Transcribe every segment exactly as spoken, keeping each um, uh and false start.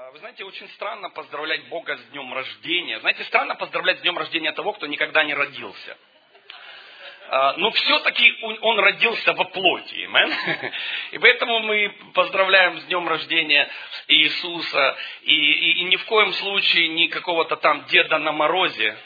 Вы знаете, очень странно поздравлять Бога с днем рождения. Знаете, странно поздравлять с днем рождения того, кто никогда не родился. Но все-таки он родился во плоти. Amen? И поэтому мы поздравляем с днем рождения Иисуса. И, и, и ни в коем случае не какого-то там Деда на морозе.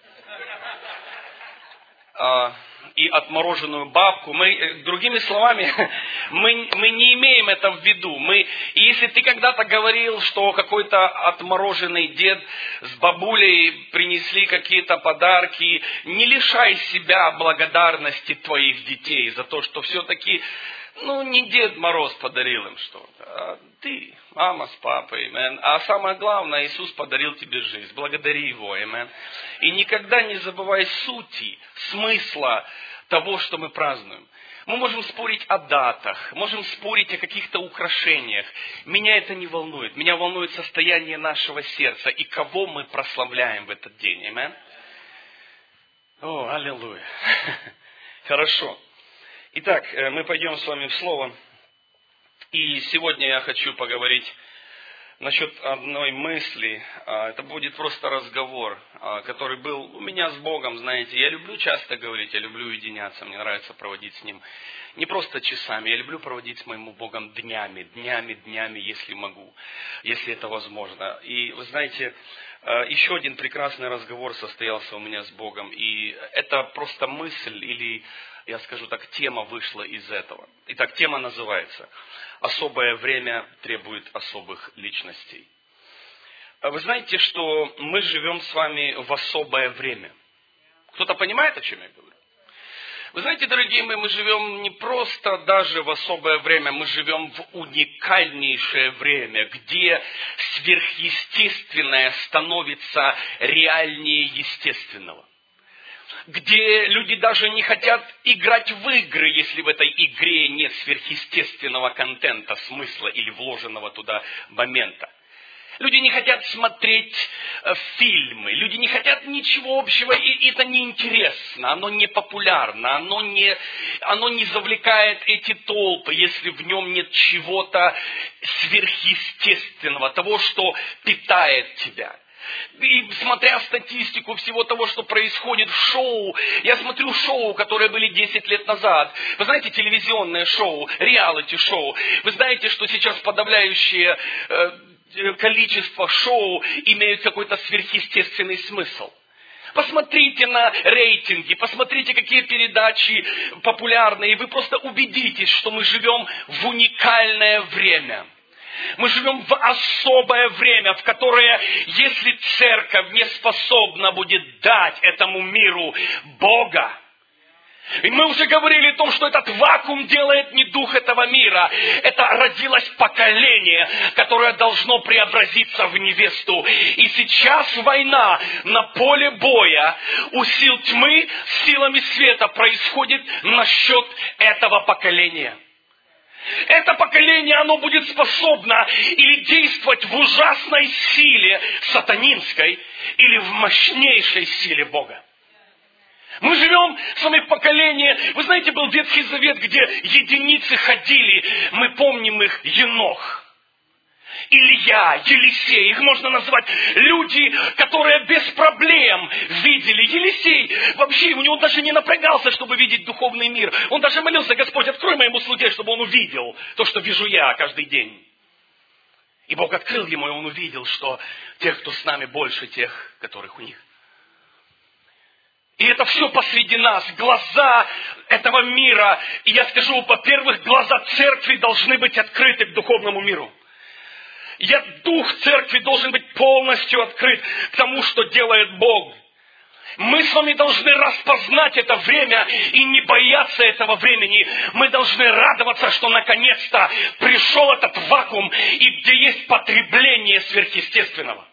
И отмороженную бабку. Мы, другими словами, мы, мы не имеем это в виду. Мы, и если ты когда-то говорил, что какой-то отмороженный дед с бабулей принесли какие-то подарки, не лишай себя благодарности твоих детей за то, что все-таки, ну, не Дед Мороз подарил им что-то, а ты, мама с папой, amen. А самое главное, Иисус подарил тебе жизнь. Благодари Его, amen. И никогда не забывай сути, смысла того, что мы празднуем. Мы можем спорить о датах, можем спорить о каких-то украшениях. Меня это не волнует. Меня волнует состояние нашего сердца и кого мы прославляем в этот день. Amen. О, аллилуйя. Хорошо. Итак, мы пойдем с вами в Слово. И сегодня я хочу поговорить насчет одной мысли. Это будет просто разговор, который был у меня с Богом, знаете. Я люблю часто говорить, я люблю уединяться, мне нравится проводить с Ним. Не просто часами, я люблю проводить с моим Богом днями, днями, днями, если могу, если это возможно. И вы знаете, еще один прекрасный разговор состоялся у меня с Богом. И это просто мысль или, я скажу так, тема вышла из этого. Итак, тема называется «Особое время требует особых личностей». Вы знаете, что мы живем с вами в особое время. Кто-то понимает, о чем я говорю? Вы знаете, дорогие мои, мы живем не просто даже в особое время, мы живем в уникальнейшее время, где сверхъестественное становится реальнее естественного. Где люди даже не хотят играть в игры, если в этой игре нет сверхъестественного контента, смысла или вложенного туда момента. Люди не хотят смотреть фильмы, люди не хотят ничего общего, и это неинтересно, оно не популярно, оно не, оно не завлекает эти толпы, если в нем нет чего-то сверхъестественного, того, что питает тебя. И смотря статистику всего того, что происходит в шоу, я смотрю шоу, которые были десять лет назад. Вы знаете, телевизионное шоу, реалити-шоу. Вы знаете, что сейчас подавляющее э, количество шоу имеют какой-то сверхъестественный смысл. Посмотрите на рейтинги, посмотрите, какие передачи популярны, и вы просто убедитесь, что мы живем в уникальное время. Мы живем в особое время, в которое, если церковь не способна будет дать этому миру Бога, и мы уже говорили о том, что этот вакуум делает не дух этого мира. Это родилось поколение, которое должно преобразиться в невесту. И сейчас война на поле боя у сил тьмы с силами света происходит насчет этого поколения. Это поколение, оно будет способно или действовать в ужасной силе сатанинской, или в мощнейшей силе Бога. Мы живем с вами в поколении, вы знаете, был Ветхий Завет, где единицы ходили, мы помним их, Енох, Илья, Елисей, их можно назвать люди, которые без проблем видели. Елисей вообще, у него даже не напрягался, чтобы видеть духовный мир. Он даже молился: Господь, открой моему слуге, чтобы он увидел то, что вижу я каждый день. И Бог открыл ему, и он увидел, что тех, кто с нами, больше тех, которых у них. И это все посреди нас, глаза этого мира. И я скажу, во-первых, глаза церкви должны быть открыты к духовному миру. Я, дух церкви должен быть полностью открыт к тому, что делает Бог. Мы с вами должны распознать это время и не бояться этого времени. Мы должны радоваться, что наконец-то пришел этот вакуум, и где есть потребление сверхъестественного.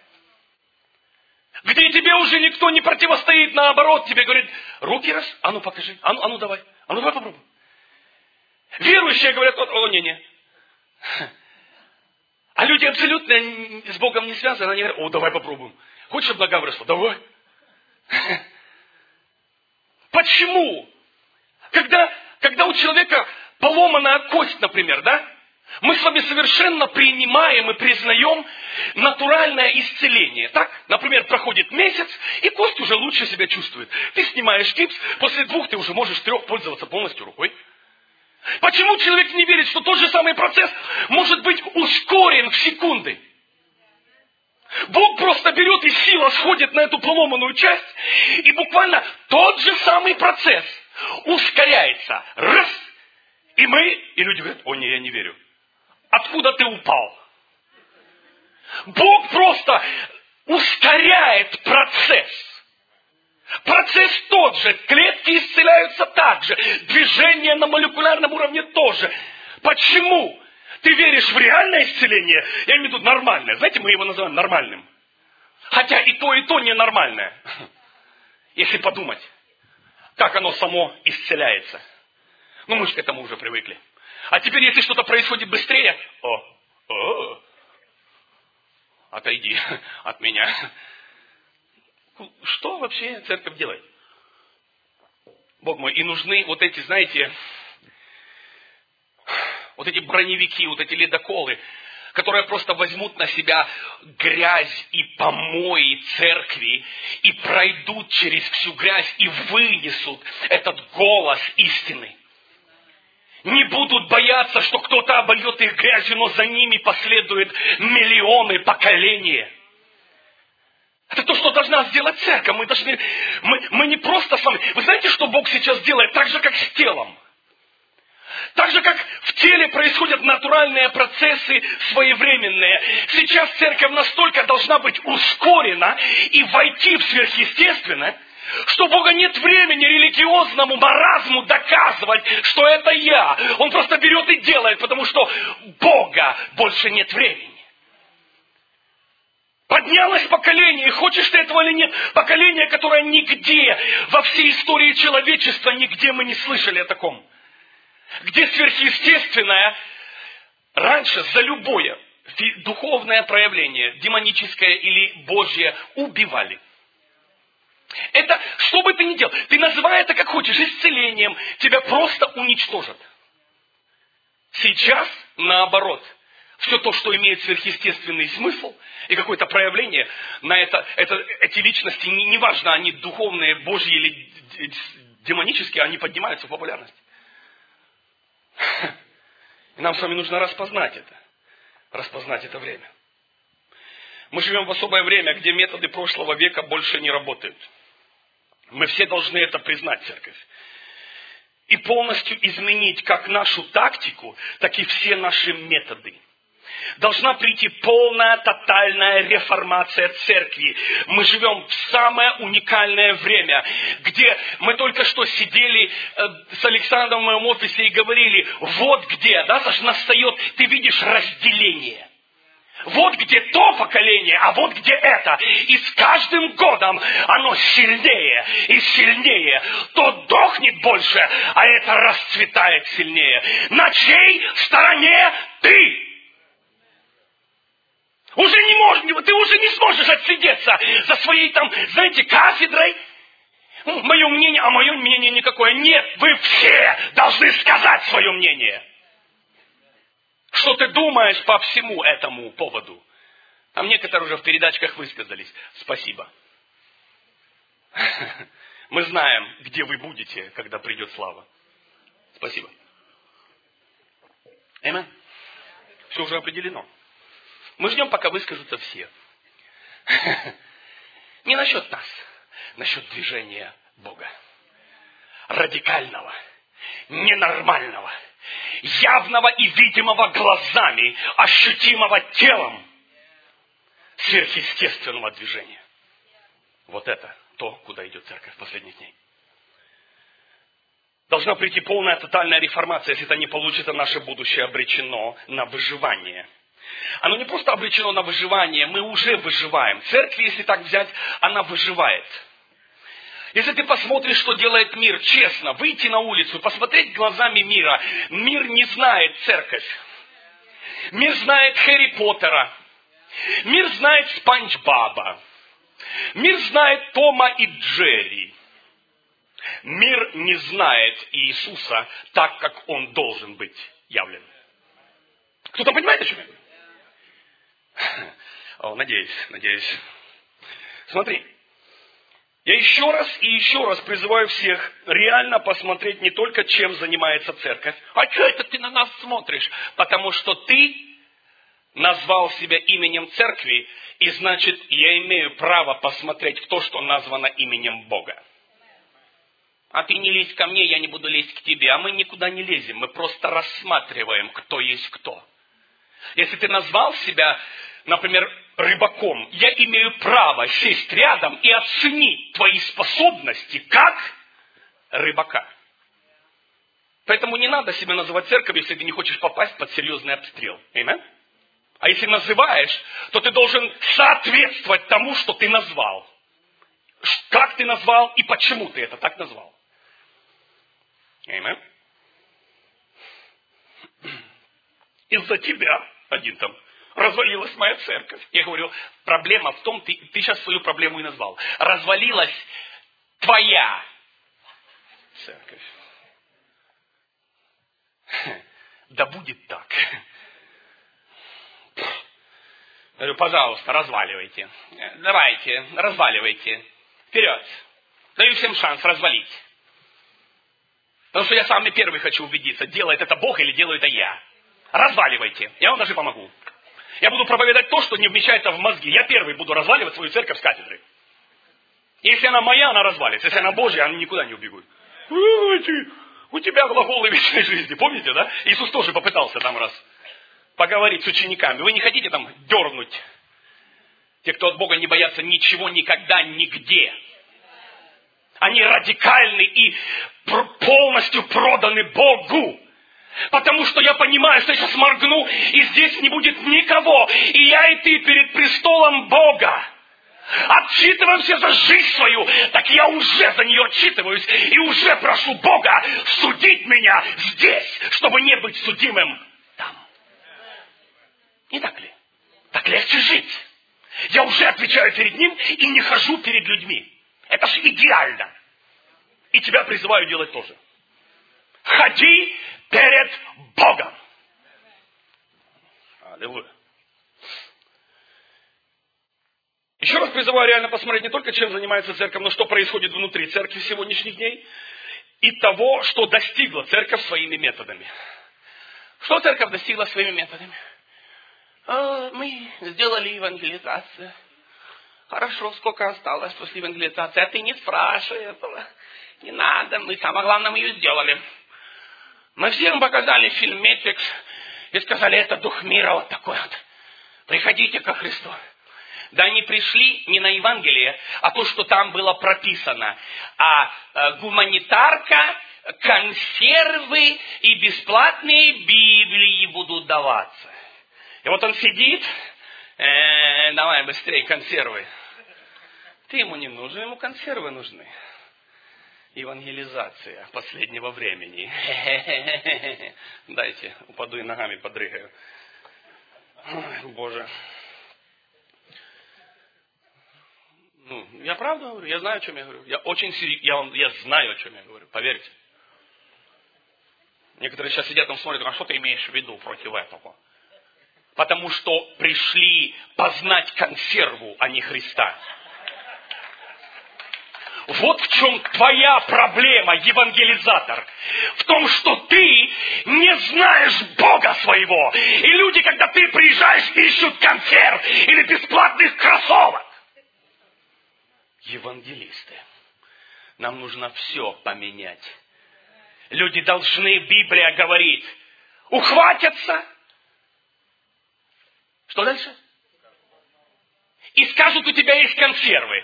Где тебе уже никто не противостоит, наоборот, тебе говорит: руки раз, а ну покажи, а ну, а ну давай, а ну давай попробуй. Верующие говорят: о, не-не. А люди абсолютно с Богом не связаны, они говорят: о, давай попробуем. Хочешь, чтобы нога выросла? Давай. Почему? Когда, когда у человека поломанная кость, например, да? Мы с вами совершенно принимаем и признаем натуральное исцеление. Так? Например, проходит месяц, и кость уже лучше себя чувствует. Ты снимаешь гипс, после двух ты уже можешь трех пользоваться полностью рукой. Почему человек не верит, что тот же самый процесс может быть ускорен в секунды? Бог просто берет и сила сходит на эту поломанную часть, и буквально тот же самый процесс ускоряется. Раз! И мы, и люди говорят: о, не, я не верю. Откуда ты упал? Бог просто ускоряет процесс. Процесс тот же. Клетки исцеляются так же. Движение на молекулярном уровне тоже. Почему? Ты веришь в реальное исцеление? Я имею в виду нормальное. Знаете, мы его называем нормальным. Хотя и то, и то ненормальное. Если подумать, как оно само исцеляется. Ну, мы же к этому уже привыкли. А теперь, если что-то происходит быстрее, о, о, отойди от меня. Что вообще церковь делает? Бог мой, и нужны вот эти, знаете, вот эти броневики, вот эти ледоколы, которые просто возьмут на себя грязь и помои церкви и пройдут через всю грязь и вынесут этот голос истины. Не будут бояться, что кто-то обольет их грязью, но за ними последуют миллионы поколений. Это то, что должна сделать церковь. Мы, должны, мы, мы не просто с вами... Вы знаете, что Бог сейчас делает? Так же, как с телом. Так же, как в теле происходят натуральные процессы своевременные. Сейчас церковь настолько должна быть ускорена и войти в сверхъестественное, что у Бога нет времени религиозному маразму доказывать, что это я. Он просто берет и делает, потому что Бога больше нет времени. Поднялось поколение, и хочешь ты этого или нет, поколение, которое нигде, во всей истории человечества, нигде мы не слышали о таком. Где сверхъестественное раньше за любое духовное проявление, демоническое или Божье, убивали. Это, что бы ты ни делал, ты называй это как хочешь, исцелением, тебя просто уничтожат. Сейчас, наоборот, все то, что имеет сверхъестественный смысл и какое-то проявление, на это, это, эти личности, неважно, они духовные, Божьи или демонические, они поднимаются в популярность. И нам с вами нужно распознать это. Распознать это время. Мы живем в особое время, где методы прошлого века больше не работают. Мы все должны это признать, церковь. И полностью изменить как нашу тактику, так и все наши методы. Должна прийти полная, тотальная реформация церкви. Мы живем в самое уникальное время, где мы только что сидели с Александром в моем офисе и говорили, вот где, да, настает, ты видишь разделение. Вот где то поколение, а вот где это. И с каждым годом оно сильнее и сильнее. То дохнет больше, а это расцветает сильнее. На чьей стороне ты? Уже не можешь, ты уже не сможешь отсидеться за своей там, знаете, кафедрой. Мое мнение, а мое мнение никакое. Нет, вы все должны сказать свое мнение. Что ты думаешь по всему этому поводу? Там некоторые уже в передачках высказались. Спасибо. Мы знаем, где вы будете, когда придет слава. Спасибо. Аминь. Все уже определено. Мы ждем, пока выскажутся все. Не насчет нас, насчет движения Бога. Радикального, ненормального, явного и видимого глазами, ощутимого телом, сверхъестественного движения. Вот это то, куда идет церковь в последних дней. Должна прийти полная тотальная реформация. Если это не получится, наше будущее обречено на выживание. Оно не просто обречено на выживание, мы уже выживаем. Церковь, если так взять, она выживает. Если ты посмотришь, что делает мир, честно, выйти на улицу, посмотреть глазами мира, мир не знает церковь. Мир знает Хэри Поттера. Мир знает Спанч Боба. Мир знает Тома и Джерри. Мир не знает Иисуса так, как Он должен быть явлен. Кто-то понимает, о чем я говорю? О, надеюсь, надеюсь. Смотри. Я еще раз и еще раз призываю всех реально посмотреть не только, чем занимается церковь. А что это ты на нас смотришь? Потому что ты назвал себя именем церкви, и значит, я имею право посмотреть в то, что названо именем Бога. А ты не лезь ко мне, я не буду лезть к тебе. А мы никуда не лезем, мы просто рассматриваем, кто есть кто. Если ты назвал себя, например, рыбаком, я имею право сесть рядом и оценить твои способности как рыбака. Поэтому не надо себя называть церковью, если ты не хочешь попасть под серьезный обстрел. Amen? А если называешь, то ты должен соответствовать тому, что ты назвал. Как ты назвал и почему ты это так назвал. Amen? Из-за тебя, один там, развалилась моя церковь. Я говорю, проблема в том, ты, ты сейчас свою проблему и назвал. Развалилась твоя церковь. Да будет так. Я говорю, пожалуйста, разваливайте. Давайте, разваливайте. Вперед. Даю всем шанс развалить. Потому что я сам первый хочу убедиться, делает это Бог или делаю это я. Разваливайте. Я вам даже помогу. Я буду проповедовать то, что не вмещается в мозги. Я первый буду разваливать свою церковь с кафедры. Если она моя, она развалится. Если она Божья, она никуда не убегут. У тебя глаголы вечной жизни. Помните, да? Иисус тоже попытался там раз поговорить с учениками. Вы не хотите там дернуть? Те, кто от Бога не боятся ничего, никогда, нигде. Они радикальны и полностью проданы Богу. Потому что я понимаю, что я сейчас моргну, и здесь не будет никого. И я, и ты перед престолом Бога. Отчитываемся за жизнь свою, так я уже за нее отчитываюсь. И уже прошу Бога судить меня здесь, чтобы не быть судимым там. Не так ли? Так легче жить. Я уже отвечаю перед Ним и не хожу перед людьми. Это же идеально. И тебя призываю делать тоже. Ходи перед Богом. Аллилуйя. Еще раз призываю реально посмотреть не только, чем занимается церковь, но что происходит внутри церкви сегодняшних дней. И того, что достигла церковь своими методами. Что церковь достигла своими методами? А, мы сделали евангелизацию. Хорошо, сколько осталось после евангелизации? А ты не спрашивай этого. Не надо, мы самое главное, мы ее сделали. Мы всем показали фильм «Мэтрикс» и сказали, это дух мира вот такой вот. Приходите ко Христу. Да они пришли не на Евангелие, а то, что там было прописано. А э, гуманитарка, консервы и бесплатные Библии будут даваться. И вот он сидит, э, давай быстрее консервы. Ты ему не нужен, ему консервы нужны. Евангелизация последнего времени. Дайте, упаду и ногами подрыгаю. Ой, Боже. Ну, я правду говорю, я знаю, о чем я говорю. Я очень серьезно, я, вам, я знаю, о чем я говорю, поверьте. Некоторые сейчас сидят там смотрят, а что ты имеешь в виду против этого? Потому что пришли познать консерву, а не Христа. Вот в чем твоя проблема, евангелизатор. В том, что ты не знаешь Бога своего. И люди, когда ты приезжаешь, ищут консерв или бесплатных кроссовок. Евангелисты. Нам нужно все поменять. Люди должны, Библия говорит, ухватятся. Что дальше? И скажут, у тебя есть консервы.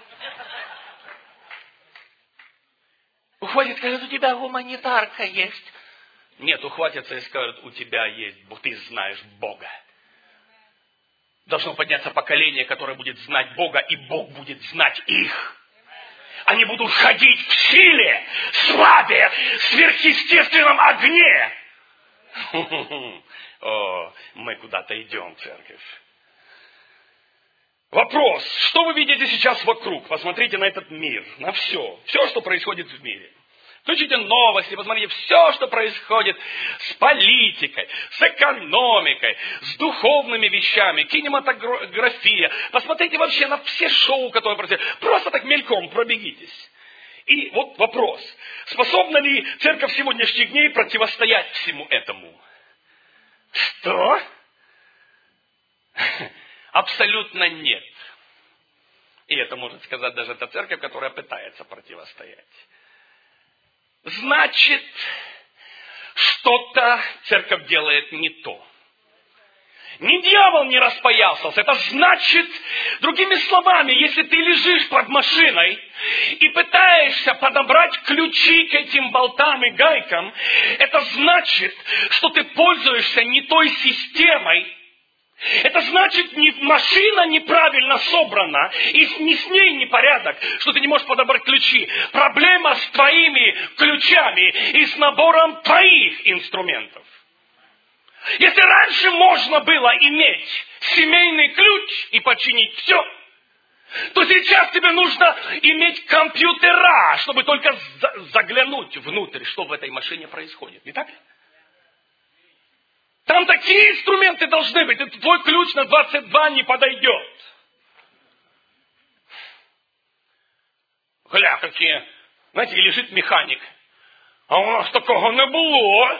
Ухватит, скажет, у тебя гуманитарка есть. Нет, ухватятся и скажут, у тебя есть, ты знаешь Бога. Должно подняться поколение, которое будет знать Бога, и Бог будет знать их. Они будут ходить в силе, славе, сверхъестественном огне. О, мы куда-то идем, церковь. Вопрос, что вы видите сейчас вокруг? Посмотрите на этот мир, на все. Все, что происходит в мире. Включите новости, посмотрите все, что происходит с политикой, с экономикой, с духовными вещами, кинематография. Посмотрите вообще на все шоу, которые происходят. Просто так мельком пробегитесь. И вот вопрос. Способна ли церковь сегодняшних дней противостоять всему этому? Что? Абсолютно нет. И это может сказать даже та церковь, которая пытается противостоять. Значит, что-то церковь делает не то. Не дьявол не распоясался. Это значит, другими словами, если ты лежишь под машиной и пытаешься подобрать ключи к этим болтам и гайкам, это значит, что ты пользуешься не той системой. Это значит, не, машина неправильно собрана, и не с ней непорядок, что ты не можешь подобрать ключи. Проблема с твоими ключами и с набором твоих инструментов. Если раньше можно было иметь семейный ключ и починить все, то сейчас тебе нужно иметь компьютера, чтобы только заглянуть внутрь, что в этой машине происходит. Не так ли? Там такие инструменты должны быть. Это твой ключ на двадцать два не подойдет. Гля, какие. Знаете, лежит механик. А у нас такого не было.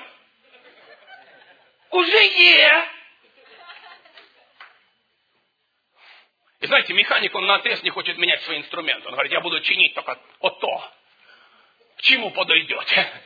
Уже є. И знаете, механик, он наотрез не хочет менять свой инструмент. Он говорит, я буду чинить только вот то. К чему подойдет?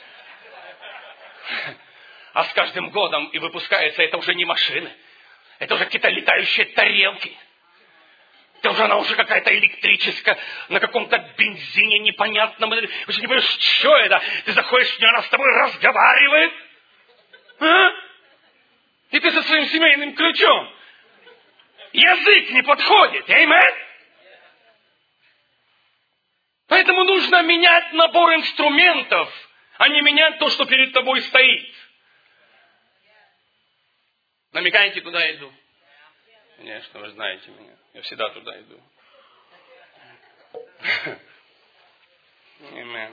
А с каждым годом и выпускается, это уже не машины. Это уже какие-то летающие тарелки. Это уже она уже какая-то электрическая, на каком-то бензине непонятном. Вы же не понимаешь, что это? Ты заходишь в нее, она с тобой разговаривает. А? И ты со своим семейным ключом. Язык не подходит. Аминь. Поэтому нужно менять набор инструментов, а не менять то, что перед тобой стоит. Намекаете, куда я иду? Конечно, вы знаете меня. Я всегда туда иду. Аминь.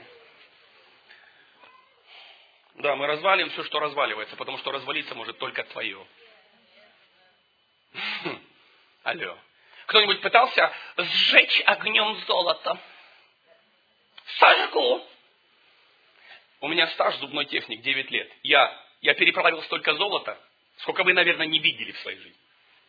Да, мы развалим все, что разваливается, потому что развалиться может только твое. Алло. Кто-нибудь пытался сжечь огнем золото? Сожгу. У меня стаж зубной техник девять лет. Я, я переплавил столько золота, сколько вы, наверное, не видели в своей жизни.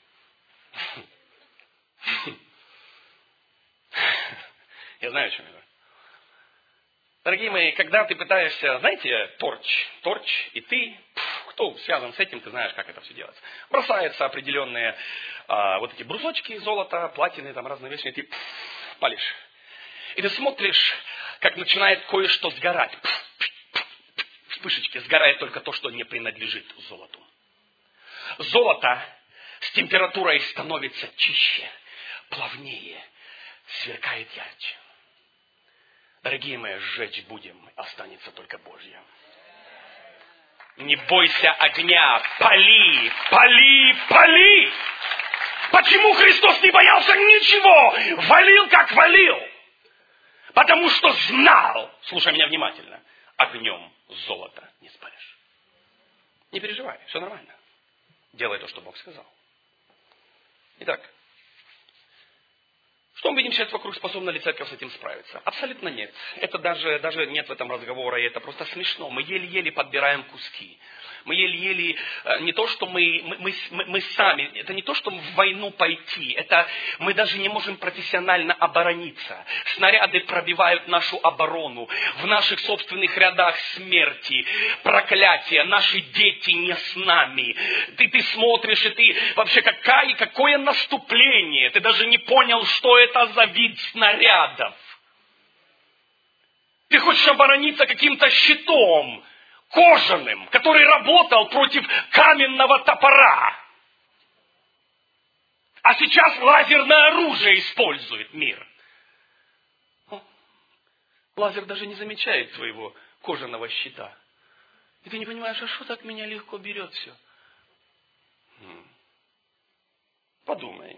Я знаю, о чем я говорю. Дорогие мои, когда ты пытаешься, знаете, торч, торч, и ты, кто связан с этим, ты знаешь, как это все делается. Бросаются определенные а, вот эти брусочки золота, платины, там разные вещи, и ты пф, палишь. И ты смотришь, как начинает кое-что сгорать. Пф, пф, пф, вспышечки, сгорает только то, что не принадлежит золоту. Золото с температурой становится чище, плавнее, сверкает ярче. Дорогие мои, сжечь будем, останется только Божье. Не бойся огня, пали, пали, пали. Почему Христос не боялся ничего? Валил, как валил. Потому что знал, слушай меня внимательно, огнем золото не спалишь. Не переживай, все нормально. Делай то, что Бог сказал. Итак, что мы видим сейчас вокруг, способна ли церковь с этим справиться? Абсолютно нет. Это даже, даже нет в этом разговора, и это просто смешно. Мы еле-еле подбираем куски. Мы еле-еле, не то, что мы, мы, мы, мы сами, это не то, что в войну пойти, это мы даже не можем профессионально оборониться. Снаряды пробивают нашу оборону, в наших собственных рядах смерти, проклятия, наши дети не с нами. Ты, ты смотришь, и ты вообще какая, какое наступление, ты даже не понял, что это за вид снарядов. Ты хочешь оборониться каким-то щитом, кожаным, который работал против каменного топора. А сейчас лазерное оружие использует мир. Лазер даже не замечает твоего кожаного щита. И ты не понимаешь, а что так меня легко берет все? Подумай.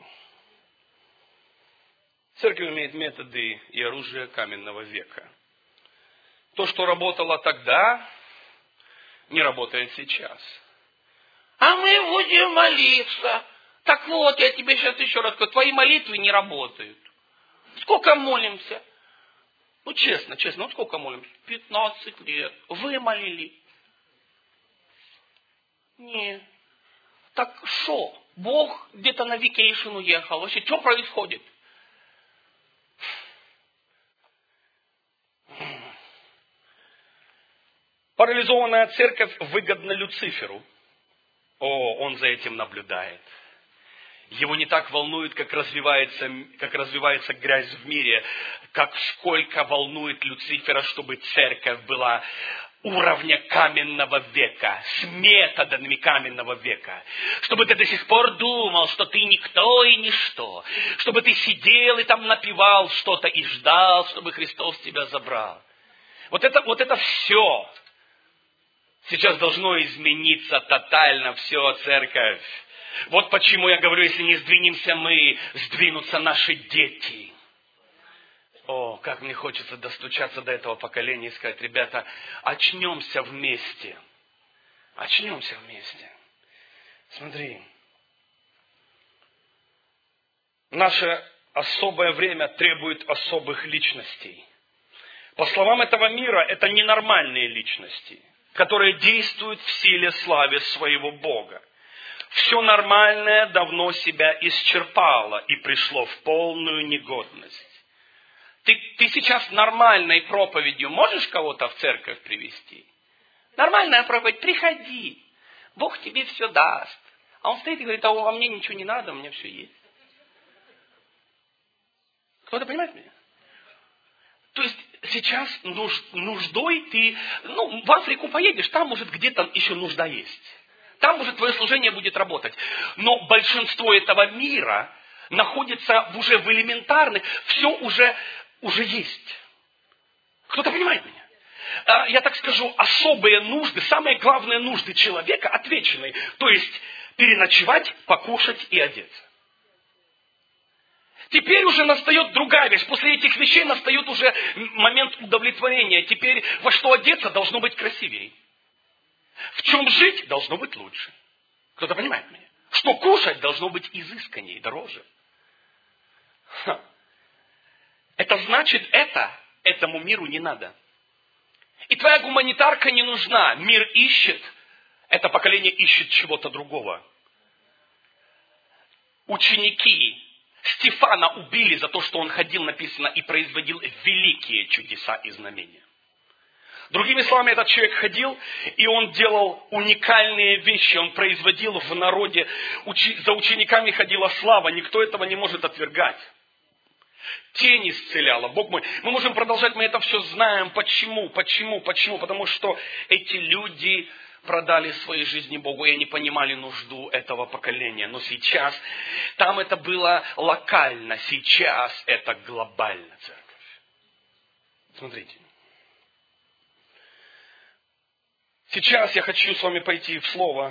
Церковь имеет методы и оружие каменного века. то, что работало тогда, не работает сейчас. А мы будем молиться. Так вот, я тебе сейчас еще раз говорю, твои молитвы не работают. Сколько молимся? Ну, честно, честно, ну сколько молимся? пятнадцать лет. Вы молили? Нет. Так что? Бог где-то на вакейшн уехал. Вообще, что происходит? Парализованная церковь выгодна Люциферу. О, он за этим наблюдает. Его не так волнует, как развивается, как развивается грязь в мире, как сколько волнует Люцифера, чтобы церковь была уровня каменного века, с методами каменного века. Чтобы ты до сих пор думал, что ты никто и ничто. Чтобы ты сидел и там напевал что-то и ждал, чтобы Христос тебя забрал. Вот это, вот это все сейчас должно измениться тотально, все, церковь. Вот почему я говорю, если не сдвинемся мы, сдвинутся наши дети. О, как мне хочется достучаться до этого поколения и сказать, ребята, очнемся вместе. Очнемся вместе. Смотри. Наше особое время требует особых личностей. По словам этого мира, это ненормальные личности, которые действуют в силе славы своего Бога. Все нормальное давно себя исчерпало и пришло в полную негодность. Ты, ты сейчас нормальной проповедью можешь кого-то в церковь привести? Нормальная проповедь, приходи, Бог тебе все даст. А он стоит и говорит, а мне ничего не надо, у меня все есть. Кто-то понимает меня? То есть сейчас нуж, нуждой ты, ну, в Африку поедешь, там может где-то еще нужда есть. Там уже твое служение будет работать. Но большинство этого мира находится в уже в элементарных, все уже, уже есть. Кто-то понимает меня? Я так скажу, особые нужды, самые главные нужды человека отвечены. То есть переночевать, покушать и одеться. Теперь уже настает другая вещь. После этих вещей настает уже момент удовлетворения. Теперь во что одеться должно быть красивее. В чем жить должно быть лучше. Кто-то понимает меня? Что кушать должно быть изысканнее, дороже. Ха. Это значит, это этому миру не надо. И твоя гуманитарка не нужна. Мир ищет, это поколение ищет чего-то другого. Ученики Стефана убили за то, что он ходил, написано, и производил великие чудеса и знамения. Другими словами, этот человек ходил, и он делал уникальные вещи, он производил в народе, за учениками ходила слава, никто этого не может отвергать. Тень исцеляла, Бог мой. Мы можем продолжать, мы это все знаем. Почему? Почему? Почему? Потому что эти люди продали свои жизни Богу, и они понимали нужду этого поколения. Но сейчас, там это было локально, сейчас это глобально, церковь. Смотрите. Сейчас я хочу с вами пойти в Слово.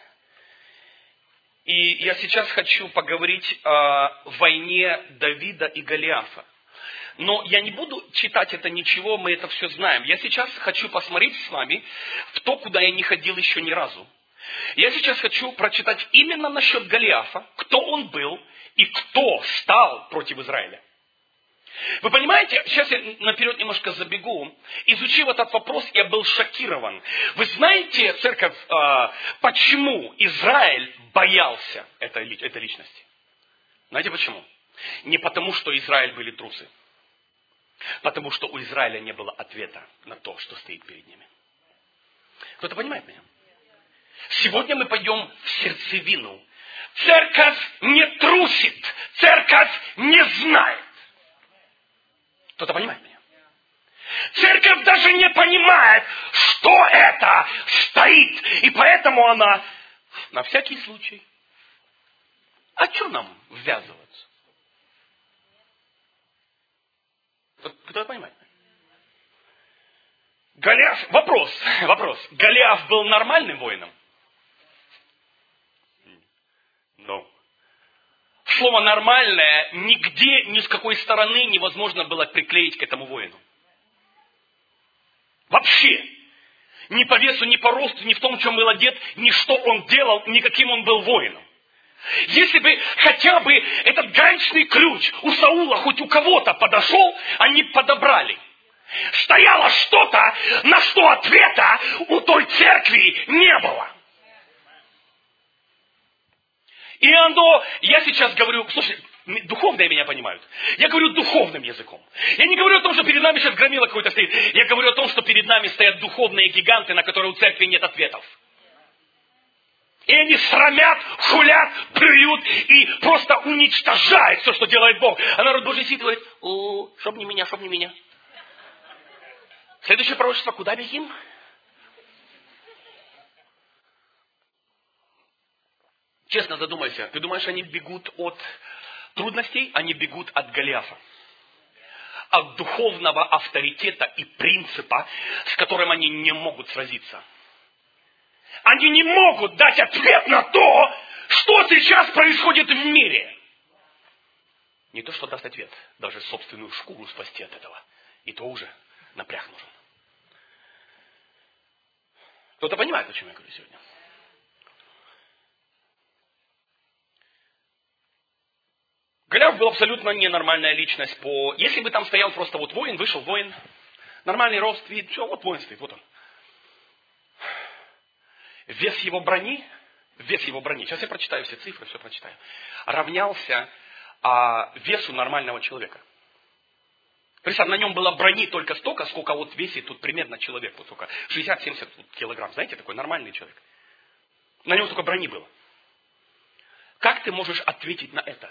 И я сейчас хочу поговорить о войне Давида и Голиафа. Но я не буду читать это ничего, мы это все знаем. Я сейчас хочу посмотреть с вами в то, куда я не ходил еще ни разу. Я сейчас хочу прочитать именно насчет Голиафа, кто он был и кто стал против Израиля. Вы понимаете, сейчас я наперед немножко забегу. Изучив этот вопрос, я был шокирован. Вы знаете, церковь, почему Израиль боялся этой, этой личности? Знаете почему? Не потому, что Израиль были трусы. Потому что у Израиля не было ответа на то, что стоит перед ними. Кто-то понимает меня? Сегодня мы пойдем в сердцевину. Церковь не трусит. Церковь не знает. Кто-то понимает меня? Церковь даже не понимает, что это стоит. И поэтому она, на всякий случай, а что нам ввязываться? Кто-то понимает? Голиаф, вопрос, вопрос. Голиаф был нормальным воином? No. Слово «нормальное» нигде, ни с какой стороны невозможно было приклеить к этому воину. вообще. Ни по весу, ни по росту, ни в том, чем был одет, ни что он делал, ни каким он был воином. Если бы хотя бы этот гаечный ключ у Саула хоть у кого-то подошел, они подобрали. Стояло что-то, на что ответа у той церкви не было. И оно, я сейчас говорю, слушай, духовные меня понимают. Я говорю духовным языком. Я не говорю о том, что перед нами сейчас громила какой-то стоит. Я говорю о том, что перед нами стоят духовные гиганты, на которые у церкви нет ответов. И они срамят, хулят, плюют и просто уничтожают все, что делает Бог. А народ Божий сидит и говорит, о, чтоб не меня, чтоб не меня. Следующее пророчество, куда бегим? Честно задумайся, ты думаешь, они бегут от трудностей? Они бегут от Голиафа. От духовного авторитета и принципа, с которым они не могут сразиться. Они не могут дать ответ на то, что сейчас происходит в мире. Не то, что даст ответ, даже собственную шкуру спасти от этого. И то уже напряг нужен. Кто-то понимает, о чем я говорю сегодня? Голиаф был абсолютно ненормальная личность. По... Если бы там стоял просто вот воин, вышел воин, нормальный рост, вид, все, вот воин стоит, вот он. Вес его брони, вес его брони, сейчас я прочитаю все цифры, все прочитаю, равнялся а, весу нормального человека. Представь, на нем было брони только столько, сколько вот весит тут примерно человек, вот сколько, шестьдесят-семьдесят килограмм, знаете, такой нормальный человек. На нем столько брони было. Как ты можешь ответить на это?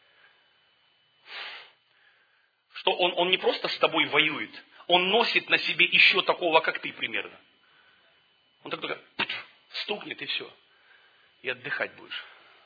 Что он, он не просто с тобой воюет, он носит на себе еще такого, как ты примерно. Он так только стукнет и все. И отдыхать будешь.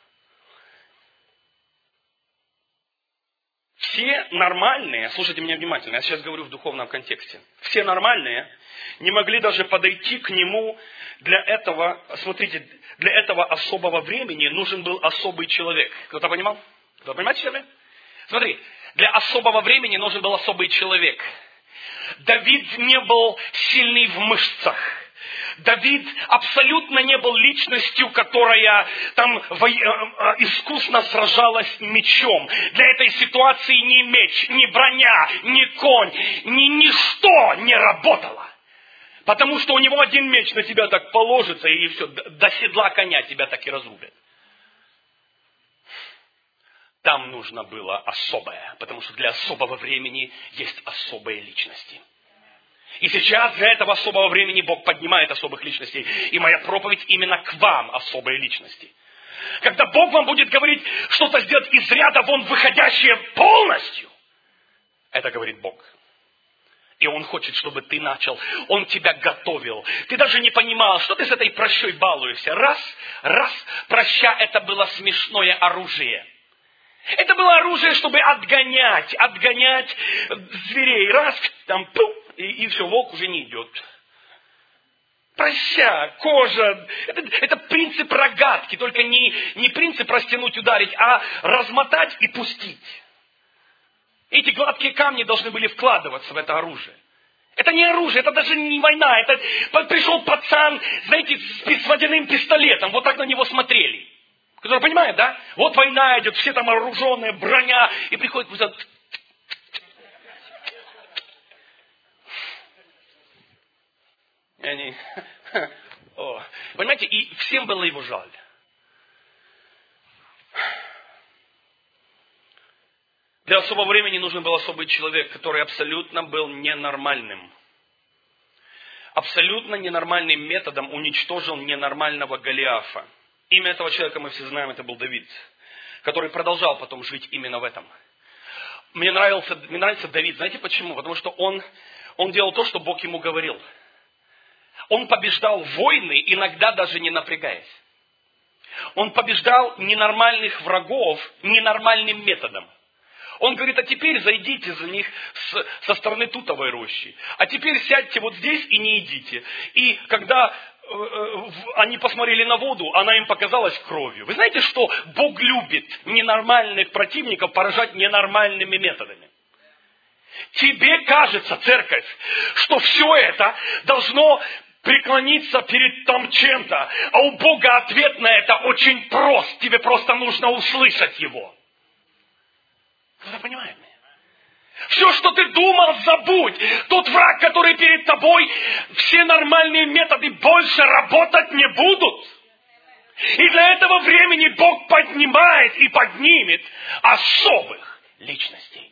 Все нормальные, слушайте меня внимательно, я сейчас говорю в духовном контексте. Все нормальные не могли даже подойти к нему для этого, смотрите, для этого особого времени нужен был особый человек. Кто-то понимал? Кто-то понимает себя? Смотри, для особого времени нужен был особый человек. Давид не был сильный в мышцах. Давид абсолютно не был личностью, которая там во... искусно сражалась мечом. Для этой ситуации ни меч, ни броня, ни конь, ни ничто не работало. Потому что у него один меч на тебя так положится, и все, до седла коня тебя так и разрубят. Там нужно было особое, потому что для особого времени есть особые личности. И сейчас для этого особого времени Бог поднимает особых личностей. И моя проповедь именно к вам, особые личности. Когда Бог вам будет говорить что-то сделать из ряда вон выходящее полностью, это говорит Бог. И Он хочет, чтобы ты начал. Он тебя готовил. Ты даже не понимал, что ты с этой прощой балуешься. Раз, раз, проща, это было смешное оружие. Это было оружие, чтобы отгонять, отгонять зверей. Раз, там, пум, и, и все, волк уже не идет. Проща, кожа, это, это принцип рогатки, только не, не принцип растянуть, ударить, а размотать и пустить. Эти гладкие камни должны были вкладываться в это оружие. Это не оружие, это даже не война. Это пришел пацан, знаете, с водяным пистолетом, вот так на него смотрели. Который понимает, да? Вот война идет, все там вооруженные, броня, и приходит куда-то. И они... О. Понимаете, и всем было его жаль. Для особого времени нужен был особый человек, который абсолютно был ненормальным. Абсолютно ненормальным методом уничтожил ненормального Голиафа. Имя этого человека мы все знаем, это был Давид, который продолжал потом жить именно в этом. Мне нравился, мне нравится Давид, знаете почему? Потому что он, он делал то, что Бог ему говорил. Он побеждал войны, иногда даже не напрягаясь. Он побеждал ненормальных врагов ненормальным методом. Он говорит, а теперь зайдите за них с, со стороны тутовой рощи. А теперь сядьте вот здесь и не идите. И когда э, э, они посмотрели на воду, она им показалась кровью. Вы знаете, что Бог любит ненормальных противников поражать ненормальными методами? Тебе кажется, церковь, что все это должно преклониться перед там чем-то, а у Бога ответ на это очень прост. Тебе просто нужно услышать его. Кто-то понимает меня? Все, что ты думал, забудь. Тот враг, который перед тобой, все нормальные методы больше работать не будут. И для этого времени Бог поднимает и поднимет особых личностей.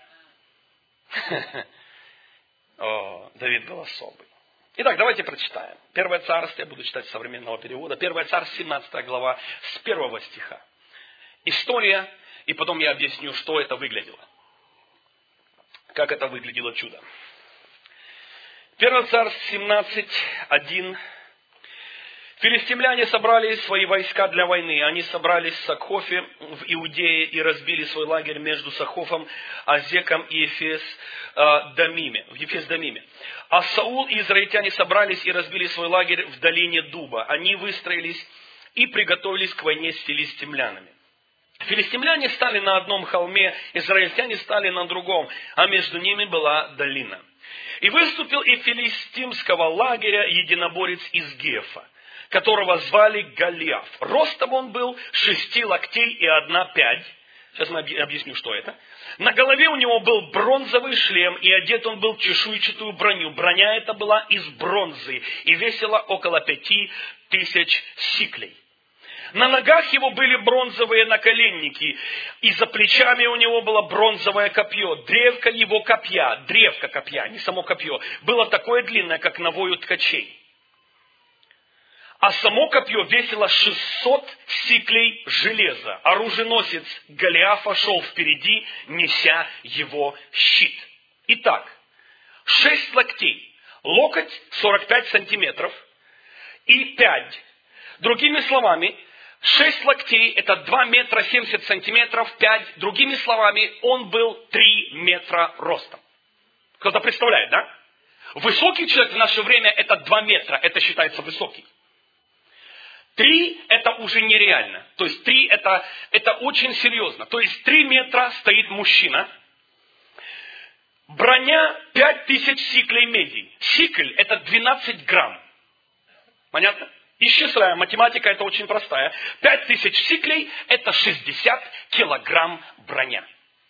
О, Давид был особый. Итак, давайте прочитаем. Первое царство, я буду читать современного перевода. Первое царство, семнадцатая глава, с первого стиха. История, и потом я объясню, что это выглядело. Как это выглядело чудо. Первое царство, семнадцать, один. Филистимляне собрали свои войска для войны. Они собрались в Сакхофе в Иудее и разбили свой лагерь между Сахофом, Азеком и Ефес-Дамиме. В Ефес-Дамиме. А Саул и израильтяне собрались и разбили свой лагерь в долине Дуба. Они выстроились и приготовились к войне с филистимлянами. Филистимляне стали на одном холме, израильтяне стали на другом, а между ними была долина. И выступил из филистимского лагеря единоборец из Гефа, которого звали Голиаф. Ростом он был шести локтей и одна пядь. Сейчас я объясню, что это. На голове у него был бронзовый шлем, и одет он был в чешуйчатую броню. Броня эта была из бронзы и весила около пяти тысяч сиклей. На ногах его были бронзовые наколенники, и за плечами у него было бронзовое копье. Древко его копья, древко копья, не само копье, было такое длинное, как навою ткачей. А само копье весило шестьсот сиклей железа. Оруженосец Голиафа шел впереди, неся его щит. Итак, шесть локтей, локоть сорок пять сантиметров и пять. Другими словами, шесть локтей это два метра семьдесят сантиметров, пять. Другими словами, он был три метра ростом. Кто-то представляет, да? Высокий человек в наше время это два метра, это считается высокий. Три это уже нереально. То есть три это, это очень серьезно. То есть три метра стоит мужчина. Броня пять тысяч сиклей меди. Сикль это двенадцать грамм. Понятно? Исчисляем. Математика это очень простая. пять тысяч сиклей это шестьдесят килограмм броня.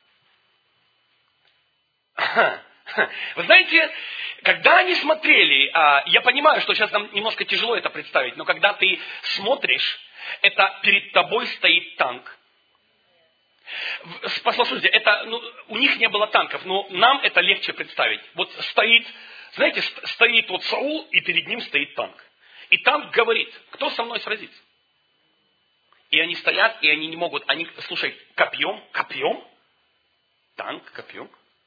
Вы знаете, когда они смотрели, я понимаю, что сейчас нам немножко тяжело это представить, но когда ты смотришь, это перед тобой стоит танк. Послушайте, это, ну, у них не было танков, но нам это легче представить. Вот стоит, знаете, стоит вот Саул, и перед ним стоит танк. И танк говорит, кто со мной сразится? И они стоят, и они не могут, они, слушай, копьем, копьем, танк, копьем.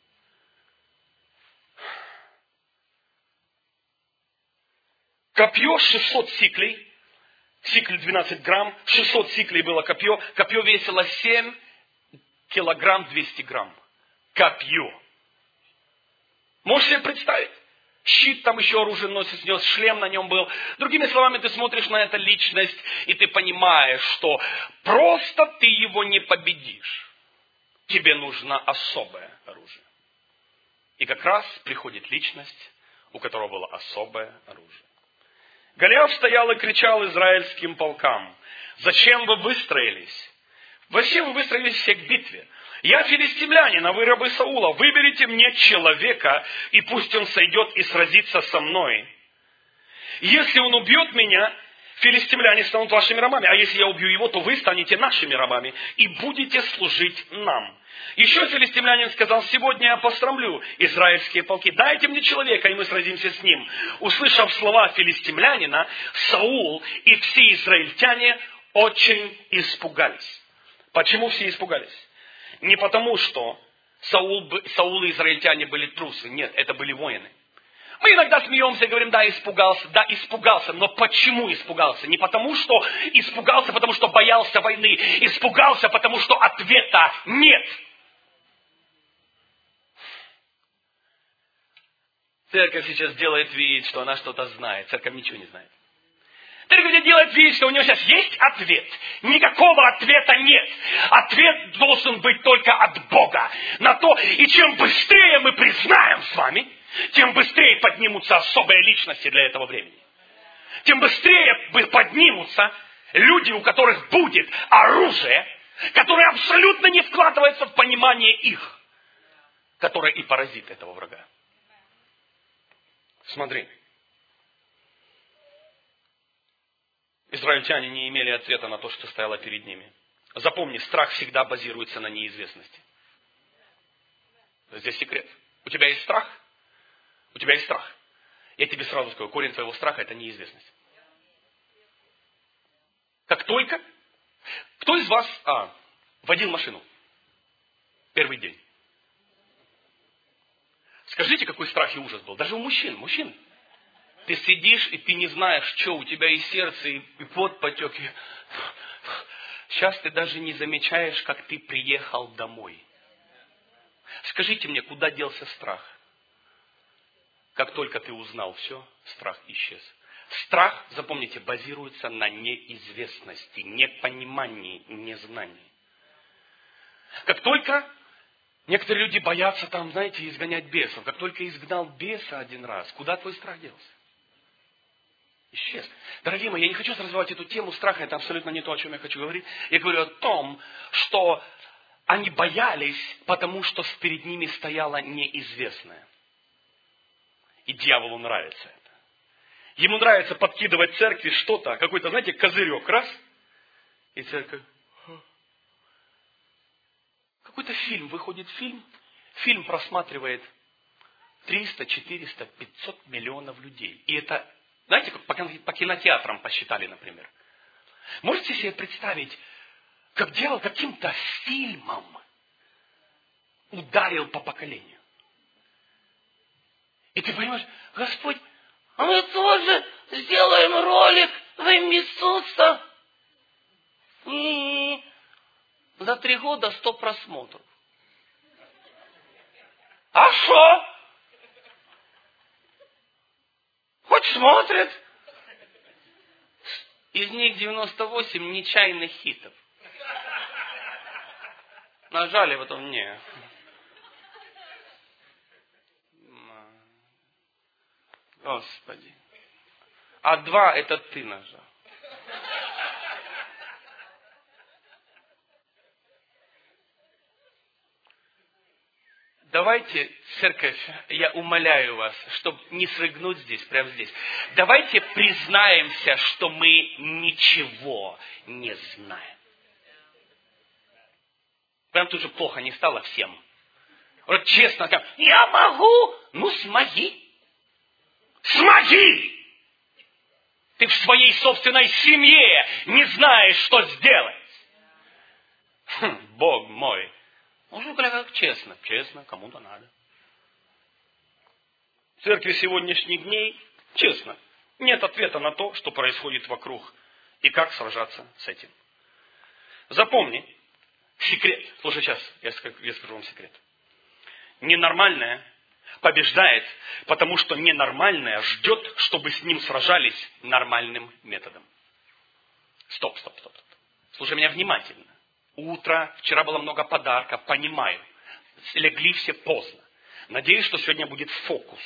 Копье шестьсот сиклей, сикль двенадцать грамм, шестьсот сиклей было копье, копье весило семь килограмм двести грамм. Копье. Можешь себе представить? Щит там еще оруженосец нес, шлем на нем был. Другими словами, ты смотришь на эту личность, и ты понимаешь, что просто ты его не победишь. Тебе нужно особое оружие. И как раз приходит личность, у которого было особое оружие. Голиаф стоял и кричал израильским полкам: «Зачем вы выстроились? Зачем вы выстроились все к битве? Я филистимлянин, а вы рабы Саула. Выберите мне человека, и пусть он сойдет и сразится со мной. Если он убьет меня, филистимляне станут вашими рабами, а если я убью его, то вы станете нашими рабами и будете служить нам». Еще филистимлянин сказал: «Сегодня я посрамлю израильские полки. Дайте мне человека, и мы сразимся с ним». Услышав слова филистимлянина, Саул и все израильтяне очень испугались. Почему все испугались? Не потому, что Саул, Саул и израильтяне были трусы. Нет, это были воины. Мы иногда смеемся и говорим: да, испугался, да, испугался. Но почему испугался? Не потому, что испугался, потому что боялся войны. Испугался, потому что ответа нет. Церковь сейчас делает вид, что она что-то знает. Церковь ничего не знает. Церковь делает вид, что у него сейчас есть ответ. Никакого ответа нет. Ответ должен быть только от Бога на то. И чем быстрее мы признаем с вами, тем быстрее поднимутся особые личности для этого времени. Тем быстрее поднимутся люди, у которых будет оружие, которое абсолютно не вкладывается в понимание их, которое и поразит этого врага. Смотри. Израильтяне не имели ответа на то, что стояло перед ними. Запомни, страх всегда базируется на неизвестности. Здесь секрет. У тебя есть страх? У тебя есть страх. Я тебе сразу скажу, корень твоего страха – это неизвестность. Как только... Кто из вас а, водил машину? Первый день. Скажите, какой страх и ужас был. Даже у мужчин. Мужчин. Ты сидишь, и ты не знаешь, что у тебя и сердце, и, и пот потек. И... Сейчас ты даже не замечаешь, как ты приехал домой. Скажите мне, куда делся страх? Как только ты узнал все, страх исчез. Страх, запомните, базируется на неизвестности, непонимании, незнании. Как только некоторые люди боятся там, знаете, изгонять бесов, как только изгнал беса один раз, куда твой страх делся? Исчез. Дорогие мои, я не хочу развивать эту тему страха, это абсолютно не то, о чем я хочу говорить. Я говорю о том, что они боялись, потому что перед ними стояло неизвестное. И дьяволу нравится это. Ему нравится подкидывать церкви что-то, какой-то, знаете, козырек, раз, и церковь. Какой-то фильм, выходит фильм, фильм просматривает триста, четыреста, пятьсот миллионов людей. И это, знаете, как по кинотеатрам посчитали, например. Можете себе представить, как дьявол каким-то фильмом ударил по поколению. И ты понимаешь, Господь, а мы тоже сделаем ролик во имя Иисуса. И за три года сто просмотров. А что? Хоть смотрят. Из них девяносто восемь нечаянных хитов. Нажали, потом не. Господи. А два это ты нажал. Давайте, церковь, я умоляю вас, чтобы не срыгнуть здесь, прямо здесь. Давайте признаемся, что мы ничего не знаем. Прям тут же плохо не стало всем. Вот честно, как, я могу, ну смоги. Смоги! Ты в своей собственной семье не знаешь, что сделать. Хм, Бог мой. Ну, как честно, честно, кому-то надо. В церкви сегодняшних дней, честно, нет ответа на то, что происходит вокруг и как сражаться с этим. Запомни, секрет, слушай, сейчас я скажу, я скажу вам секрет. Ненормальное побеждает, потому что ненормальное ждет, чтобы с ним сражались нормальным методом. Стоп, стоп, стоп. Слушай меня внимательно. Утро, вчера было много подарков, понимаю. Легли все поздно. Надеюсь, что сегодня будет фокус.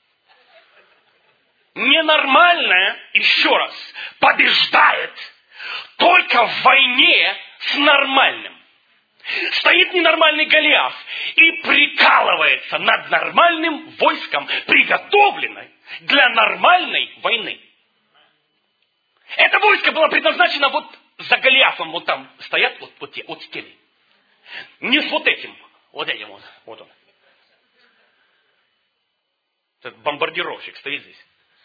Ненормальное, еще раз, побеждает только в войне с нормальным. Стоит ненормальный Голиаф и прикалывается над нормальным войском, приготовленной для нормальной войны. Это войско было предназначено вот за Голиафом, вот там стоят вот, вот те, вот стены. Не с вот этим, вот этим вот, вот он. Этот бомбардировщик стоит здесь.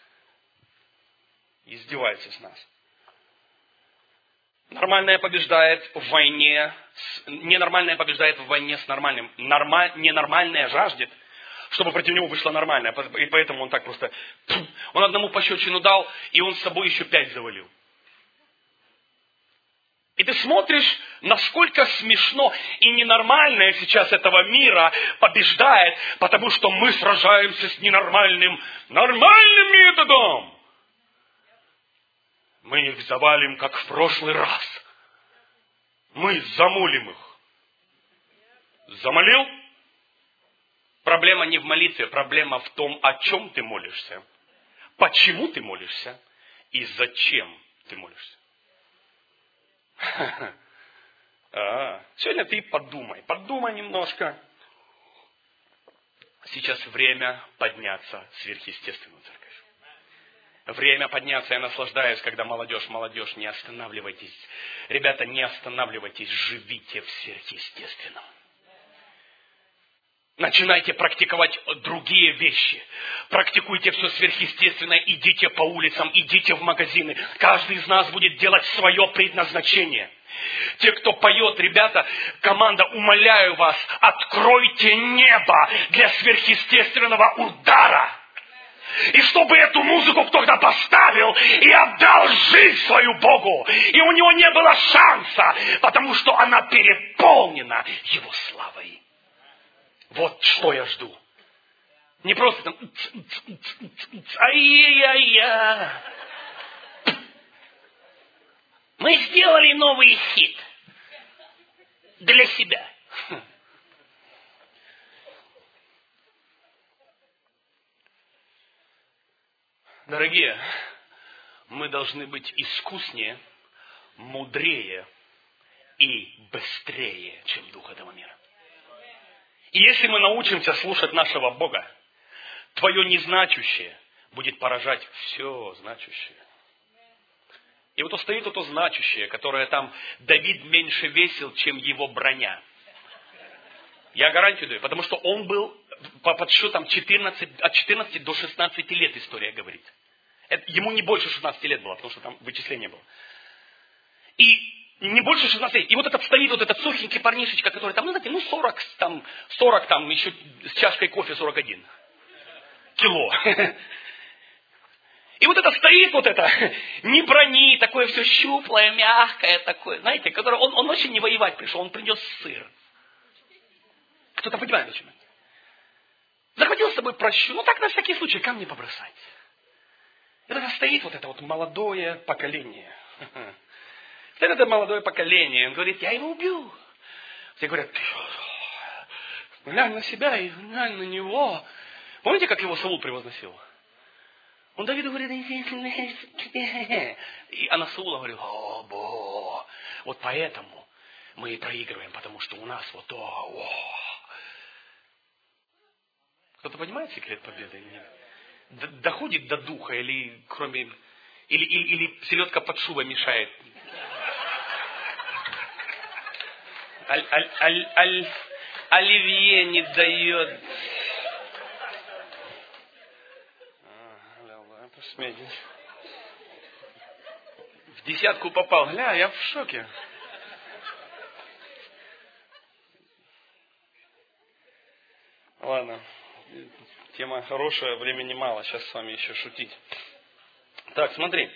Издевается с нас. Нормальное побеждает в войне, с, ненормальное побеждает в войне с нормальным. Нормаль, ненормальное жаждет, чтобы против него вышло нормальное. И поэтому он так просто... Он одному пощечину дал, и он с собой еще пять завалил. И ты смотришь, насколько смешно и ненормальное сейчас этого мира побеждает, потому что мы сражаемся с ненормальным, нормальным методом. Мы их завалим, как в прошлый раз. Мы замолим их. Замолил? Проблема не в молитве, проблема в том, о чем ты молишься, почему ты молишься и зачем ты молишься. А, сегодня ты подумай, подумай немножко. Сейчас время подняться в сверхъестественную церковь. Время подняться, я наслаждаюсь, когда молодежь, молодежь, не останавливайтесь. Ребята, не останавливайтесь, живите в сверхъестественном. Начинайте практиковать другие вещи. Практикуйте все сверхъестественное, идите по улицам, идите в магазины. Каждый из нас будет делать свое предназначение. Те, кто поет, ребята, команда, умоляю вас, откройте небо для сверхъестественного удара. И чтобы эту музыку кто-то поставил и отдал жизнь свою Богу. И у него не было шанса, потому что она переполнена Его славой. Вот что я жду. Не просто там... Ай-яй-яй. Мы сделали новый хит. Для себя. Дорогие, мы должны быть искуснее, мудрее и быстрее, чем дух этого мира. И если мы научимся слушать нашего Бога, твое незначущее будет поражать все значущее. И вот стоит вот то значущее, которое там Давид меньше весил, чем его броня. Я гарантию даю, потому что он был, по подсчетам, четырнадцать, от четырнадцати до шестнадцати лет история говорит. Это, ему не больше шестнадцати лет было, потому что там вычисление было. И не больше шестнадцати лет. И вот этот стоит, вот этот сухенький парнишечка, который там, ну, знаете, ну, сорок, там, сорок, там, еще с чашкой кофе сорок один кило. И вот это стоит, вот это, не брони, такое все щуплое, мягкое такое, знаете, которое, он, он очень не воевать пришел, он принес сыр. Кто-то понимает, почему? Захватил с собой прощу, ну так на всякий случай камни побросать. И тогда стоит вот это вот молодое поколение. Стоит это молодое поколение, он говорит, я его убью. Все говорят, глянь на себя и глянь на него. Помните, как его Саул превозносил? Он Давиду говорит, и а на Саула говорит, о, бо, вот поэтому мы и проигрываем, потому что у нас вот то, о. Кто-то понимает секрет победы или нет? Доходит до духа или кроме... Или, или, или селедка под шубой мешает? Аль, аль, аль, аль, оливье не дает. Посмейтесь. В десятку попал. Гля, я в шоке. Ладно. Тема хорошая, времени мало. Сейчас с вами еще шутить. Так, смотри.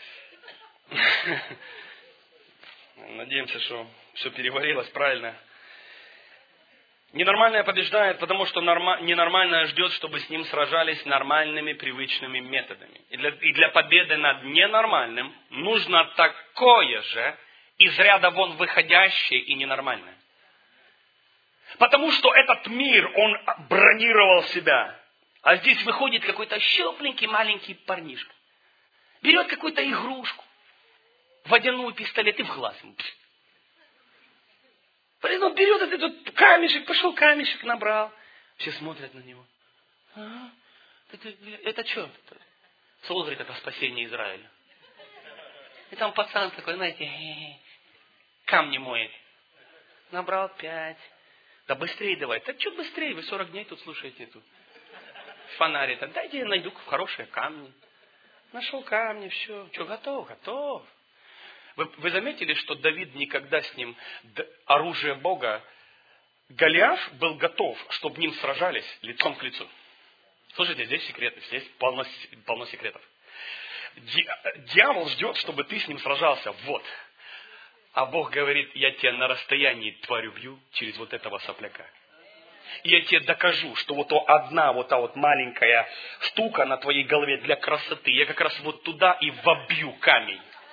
Надеемся, что все переварилось правильно. Ненормальное побеждает, потому что норма... ненормальное ждет, чтобы с ним сражались нормальными, привычными методами. И для... и для победы над ненормальным нужно такое же, из ряда вон выходящее и ненормальное. Потому что этот мир, он бронировал себя. А здесь выходит какой-то щупленький маленький парнишка. Берет какую-то игрушку, водяную пистолет и в глаз ему. Он берет этот камешек, пошел камешек, набрал. Все смотрят на него. А, это, это что? Саул говорит, это спасение Израиля. И там пацан такой, знаете, камни моет. Набрал пять. Да быстрее давай. Так что быстрее? Вы сорок дней тут слушаете тут. Фонари. Так дайте я найду хорошие камни. Нашел камни, все. Что, готов? Готов. Вы, вы заметили, что Давид никогда с ним, оружие Бога, Голиаф был готов, чтобы ним сражались лицом к лицу. Слушайте, здесь секреты, здесь полно, полно секретов. Дьявол ждет, чтобы ты с ним сражался. Вот. А Бог говорит, я тебя на расстоянии тварь убью через вот этого сопляка. И я тебе докажу, что вот одна вот та вот маленькая штука на твоей голове для красоты, я как раз вот туда и вобью камень.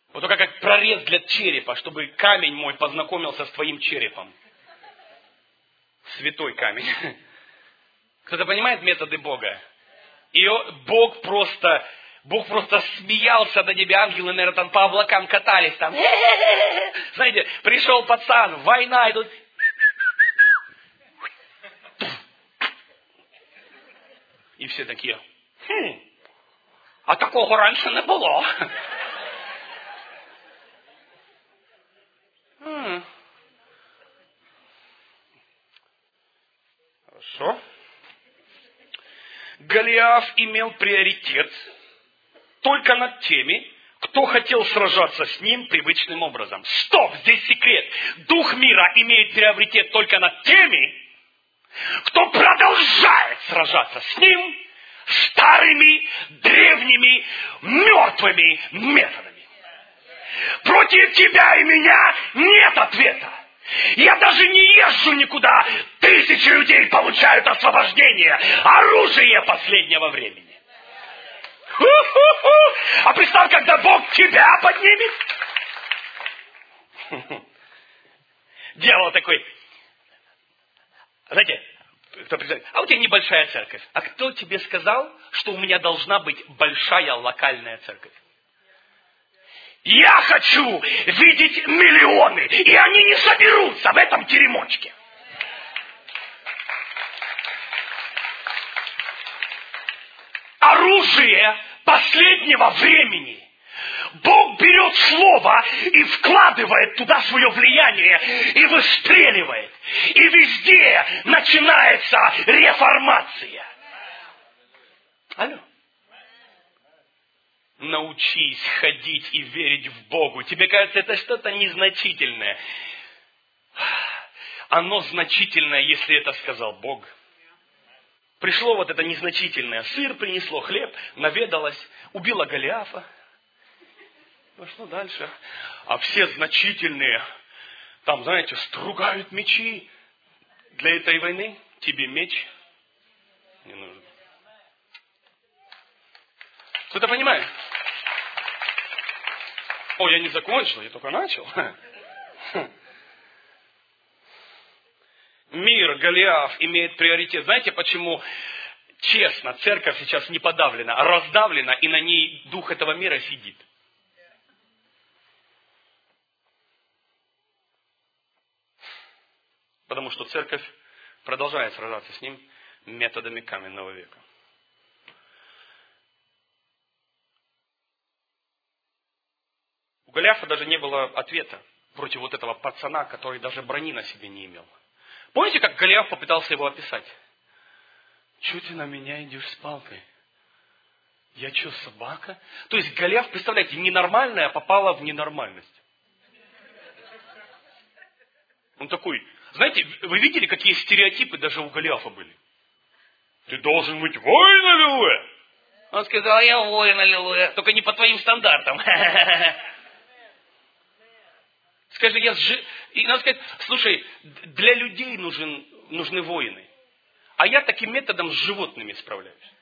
Вот только как прорез для черепа, чтобы камень мой познакомился с твоим черепом. Святой камень. Кто-то понимает методы Бога? И Бог просто, Бог просто смеялся над ними, ангелы, наверное, там по облакам катались там. Знаете, пришел пацан, война, идут. И все такие, хм, а такого раньше не было. Хм. Хорошо. Голиаф имел приоритет только над теми, кто хотел сражаться с ним привычным образом. Стоп, здесь секрет. Дух мира имеет приоритет только над теми, кто продолжает сражаться с ним старыми, древними, мертвыми методами. Против тебя и меня нет ответа. Я даже не езжу никуда. Тысячи людей получают освобождение. Оружие последнего времени. Ху-ху-ху. А представь, когда Бог тебя поднимет. Дьявол такой. Знаете, кто представляет? А у тебя небольшая церковь. А кто тебе сказал, что у меня должна быть большая локальная церковь? Я хочу видеть миллионы, и они не соберутся в этом теремочке. Оружие последнего времени. Бог берет слово и вкладывает туда свое влияние и выстреливает. И везде начинается реформация. Алло. Научись ходить и верить в Бога. Тебе кажется, это что-то незначительное. Оно значительное, если это сказал Бог. Пришло вот это незначительное. Сыр принесло, хлеб, наведалось, убило Голиафа. Пошло дальше. А все значительные, там, знаете, стругают мечи. Для этой войны тебе меч не нужен. Кто-то понимает? О, я не закончил, я только начал. Мир, Голиаф имеет приоритет. Знаете, почему, честно, церковь сейчас не подавлена, а раздавлена, и на ней дух этого мира сидит? Потому что церковь продолжает сражаться с ним методами каменного века. У Голиафа даже не было ответа против вот этого пацана, который даже брони на себе не имел. Помните, как Голиаф попытался его описать? Чего ты на меня идешь с палкой? Я что, собака? То есть Голиаф, представляете, ненормальное попало в ненормальность. Он такой, знаете, вы видели, какие стереотипы даже у Голиафа были? Ты должен быть воин, аллилуйя. Он сказал, я воин, аллилуйя. Только не по твоим стандартам. Скажи, я сжи... И надо сказать, слушай, для людей нужен, нужны воины. А я таким методом с животными справляюсь.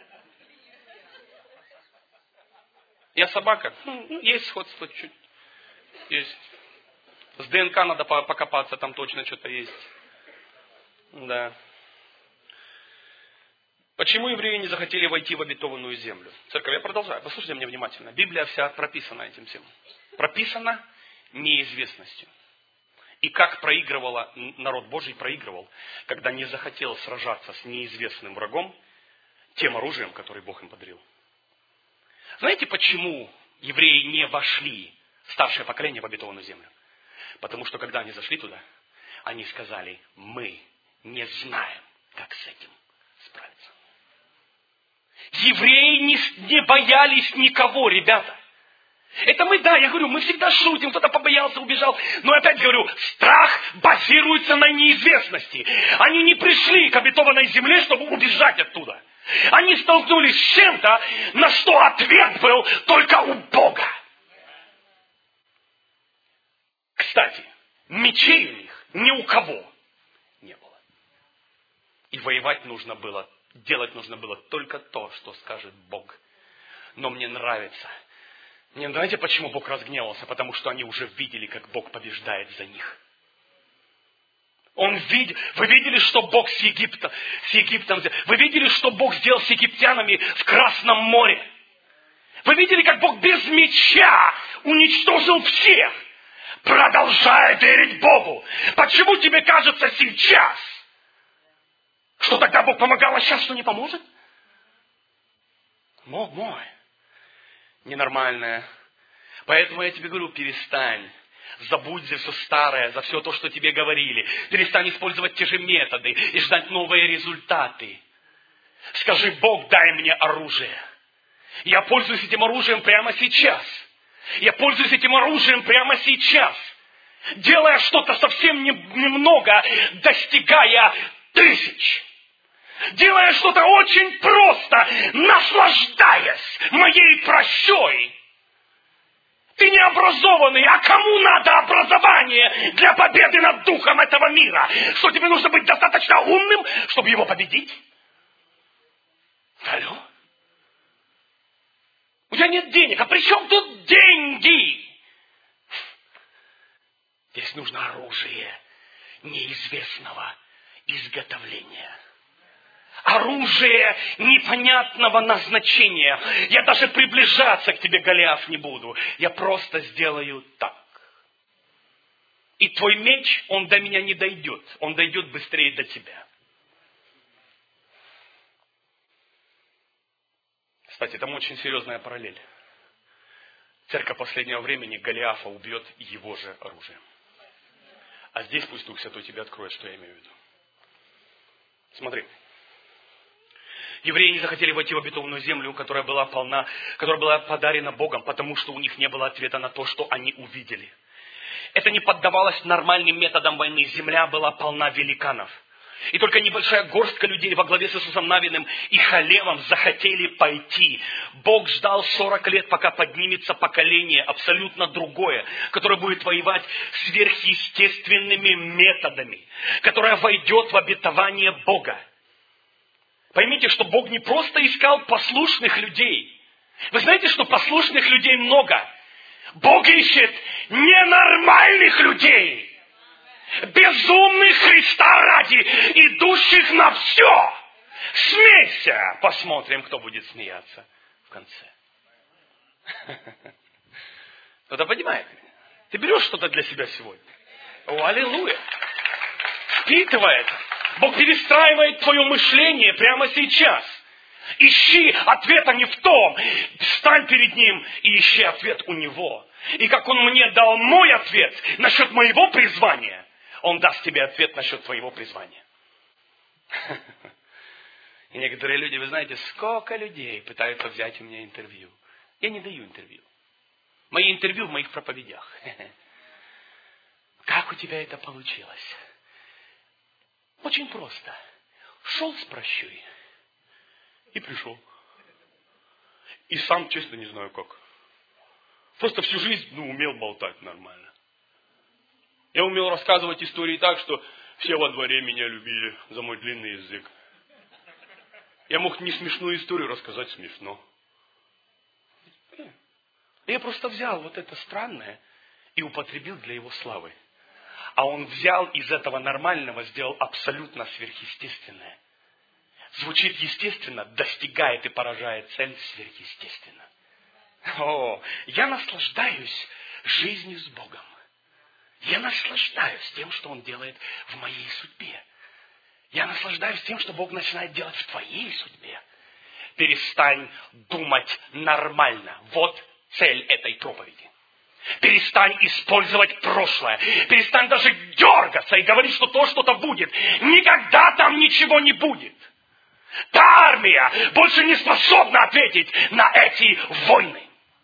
Я собака. Ну, есть сходство чуть. Есть. С ДНК надо покопаться, там точно что-то есть. Да. Почему евреи не захотели войти в обетованную землю? Церковь, я продолжаю. Послушайте меня внимательно. Библия вся прописана этим всем. Прописана неизвестностью. И как проигрывала, народ Божий проигрывал, когда не захотел сражаться с неизвестным врагом тем оружием, которое Бог им подарил. Знаете, почему евреи не вошли, старшее поколение, в обетованную землю? Потому что, когда они зашли туда, они сказали, мы не знаем, как с этим справиться. Евреи не, не боялись никого, ребята. Это мы, да, я говорю, мы всегда шутим, кто-то побоялся, убежал. Но опять говорю, страх базируется на неизвестности. Они не пришли к обетованной земле, чтобы убежать оттуда. Они столкнулись с чем-то, на что ответ был только у Бога. Кстати, мечей у них ни у кого не было. И воевать нужно было, делать нужно было только то, что скажет Бог. Но мне нравится, Не, знаете, почему Бог разгневался? Потому что они уже видели, как Бог побеждает за них. Он видел, вы видели, что Бог с Египтом, с Египтом, вы видели, что Бог сделал с египтянами в Красном море. Вы видели, как Бог без меча уничтожил всех, продолжая верить Богу. Почему тебе кажется сейчас, что тогда Бог помогал, а сейчас что не поможет? Бог мой, ненормальное. Поэтому я тебе говорю, перестань. Забудь за все старое, за все то, что тебе говорили. Перестань использовать те же методы и ждать новые результаты. Скажи: Бог, дай мне оружие. Я пользуюсь этим оружием прямо сейчас. Я пользуюсь этим оружием прямо сейчас. Делая что-то совсем немного, достигая тысяч. Делая что-то очень просто, наслаждаясь моей прощой. Ты не образованный, а кому надо образование для победы над духом этого мира? Что тебе нужно быть достаточно умным, чтобы его победить? Алло? У тебя нет денег, а при чем тут деньги? Здесь нужно оружие неизвестного изготовления. Оружие непонятного назначения. Я даже приближаться к тебе, Голиаф, не буду. Я просто сделаю так. И твой меч, он до меня не дойдет. Он дойдет быстрее до тебя. Кстати, там очень серьезная параллель. Церковь последнего времени Голиафа убьет его же оружием. А здесь пусть Дух Святой тебе откроет, что я имею в виду. Смотри. Евреи не захотели войти в обетованную землю, которая была полна, которая была подарена Богом, потому что у них не было ответа на то, что они увидели. Это не поддавалось нормальным методам войны. Земля была полна великанов. И только небольшая горстка людей во главе с Иисусом Навиным и Халевом захотели пойти. Бог ждал сорок лет, пока поднимется поколение абсолютно другое, которое будет воевать сверхъестественными методами, которое войдет в обетование Бога. Поймите, что Бог не просто искал послушных людей. Вы знаете, что послушных людей много. Бог ищет ненормальных людей. Безумных Христа ради, идущих на все. Смейся. Посмотрим, кто будет смеяться в конце. Кто-то понимает? Ты берешь что-то для себя сегодня? О, аллилуйя. Впитывай это. Бог перестраивает твое мышление прямо сейчас. Ищи ответа не в том. Встань перед Ним и ищи ответ у Него. И как Он мне дал мой ответ насчет моего призвания, Он даст тебе ответ насчет твоего призвания. И некоторые люди, вы знаете, сколько людей пытаются взять у меня интервью. Я не даю интервью. Мои интервью в моих проповедях. Как у тебя это получилось? Очень просто. Шел с прощой и пришел. И сам, честно, не знаю как. Просто всю жизнь, ну, умел болтать нормально. Я умел рассказывать истории так, что все во дворе меня любили за мой длинный язык. Я мог не смешную историю рассказать смешно. Я просто взял вот это странное и употребил для его славы. А он взял из этого нормального, сделал абсолютно сверхъестественное. Звучит естественно, достигает и поражает цель сверхъестественно. О, я наслаждаюсь жизнью с Богом. Я наслаждаюсь тем, что Он делает в моей судьбе. Я наслаждаюсь тем, что Бог начинает делать в твоей судьбе. Перестань думать нормально. Вот цель этой проповеди. Перестань использовать прошлое. Перестань даже дергаться и говорить, что то что-то будет. Никогда там ничего не будет. Та армия больше не способна ответить на эти войны.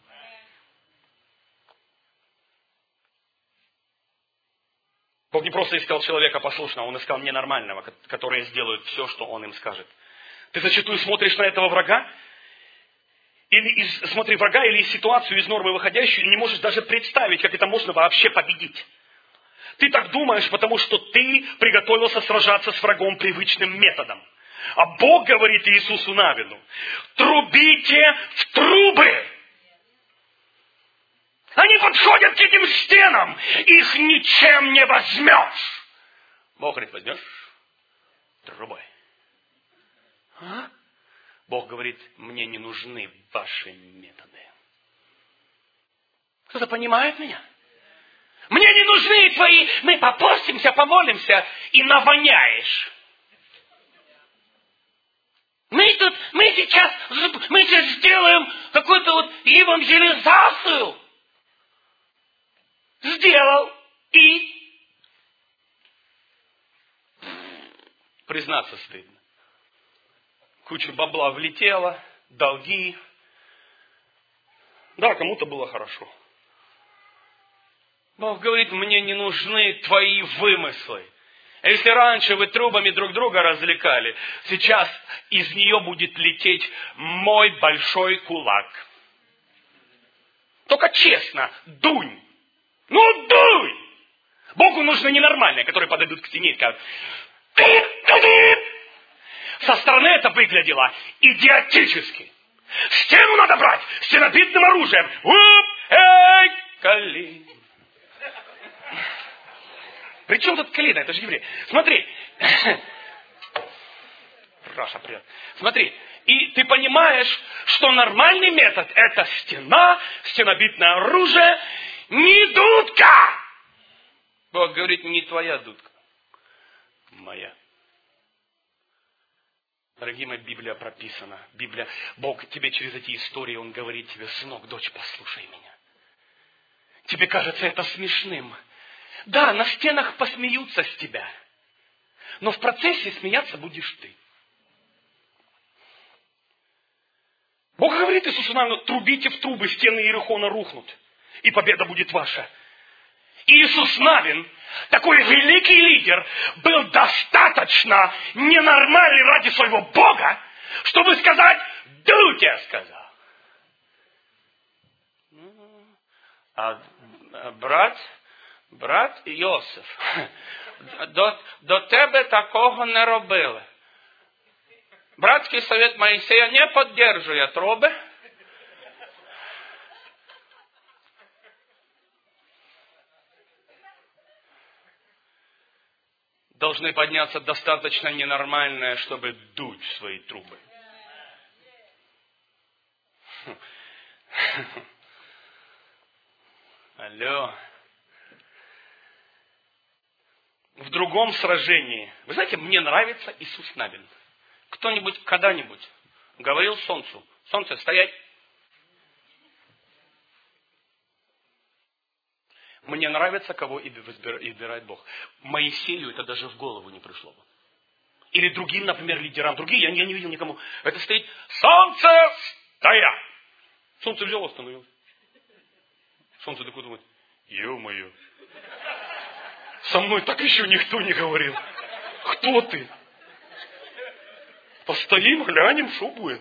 Бог не просто искал человека послушного, Он искал ненормального, которые сделают все, что Он им скажет. Ты зачастую смотришь на этого врага, или из, смотри, врага или ситуацию из нормы выходящую, и не можешь даже представить, как это можно вообще победить. Ты так думаешь, потому что ты приготовился сражаться с врагом привычным методом. А Бог говорит Иисусу Навину: трубите в трубы. Они подходят к этим стенам. Их ничем не возьмешь. Бог говорит, возьмешь трубой. А? Бог говорит, мне не нужны ваши методы. Кто-то понимает меня? Мне не нужны твои, мы попостимся, помолимся, и навоняешь. Мы тут, мы сейчас, мы сейчас сделаем какую-то вот евангелизацию. Сделал и признаться стыдно. Куча бабла влетела, долги. Да, кому-то было хорошо. Бог говорит, мне не нужны твои вымыслы. Если раньше вы трубами друг друга развлекали, сейчас из нее будет лететь мой большой кулак. Только честно, дунь. Ну, дуй! Богу нужны ненормальные, которые подойдут к стене и скажут, со стороны это выглядело идиотически. Стену надо брать стенобитным оружием. Уп, эй, калин. При чем тут калина? Это же еврей. Смотри. Раша, привет. Смотри. И ты понимаешь, что нормальный метод – это стена, стенобитное оружие, не дудка. Бог говорит, не твоя дудка, моя. Дорогие мои, Библия прописана. Библия, Бог тебе через эти истории, Он говорит тебе, сынок, дочь, послушай меня. Тебе кажется это смешным. Да, на стенах посмеются с тебя. Но в процессе смеяться будешь ты. Бог говорит Иисусу Навину, трубите в трубы, стены Иерихона рухнут. И победа будет ваша. И Иисус Навин, такой великий лидер, был достаточно ненормальный ради своего Бога, чтобы сказать, дуйте, я сказал. А брат, брат Йосиф, до, до тебе такого не робили. Братський совет Моисея не поддерживает труби. Должны подняться достаточно ненормальные, чтобы дуть в свои трубы. Алло. В другом сражении. Вы знаете, мне нравится Иисус Навин. Кто-нибудь когда-нибудь говорил солнцу, солнце, стоять. Мне нравится, кого избирает Бог. Моисею это даже в голову не пришло бы. Или другим, например, лидерам. Другие, я, я не видел никому. Это стоит, солнце, стоять. Солнце взяло, остановилось. Солнце такое думает, ё-моё. Со мной так еще никто не говорил. Кто ты? Постоим, глянем, что будет.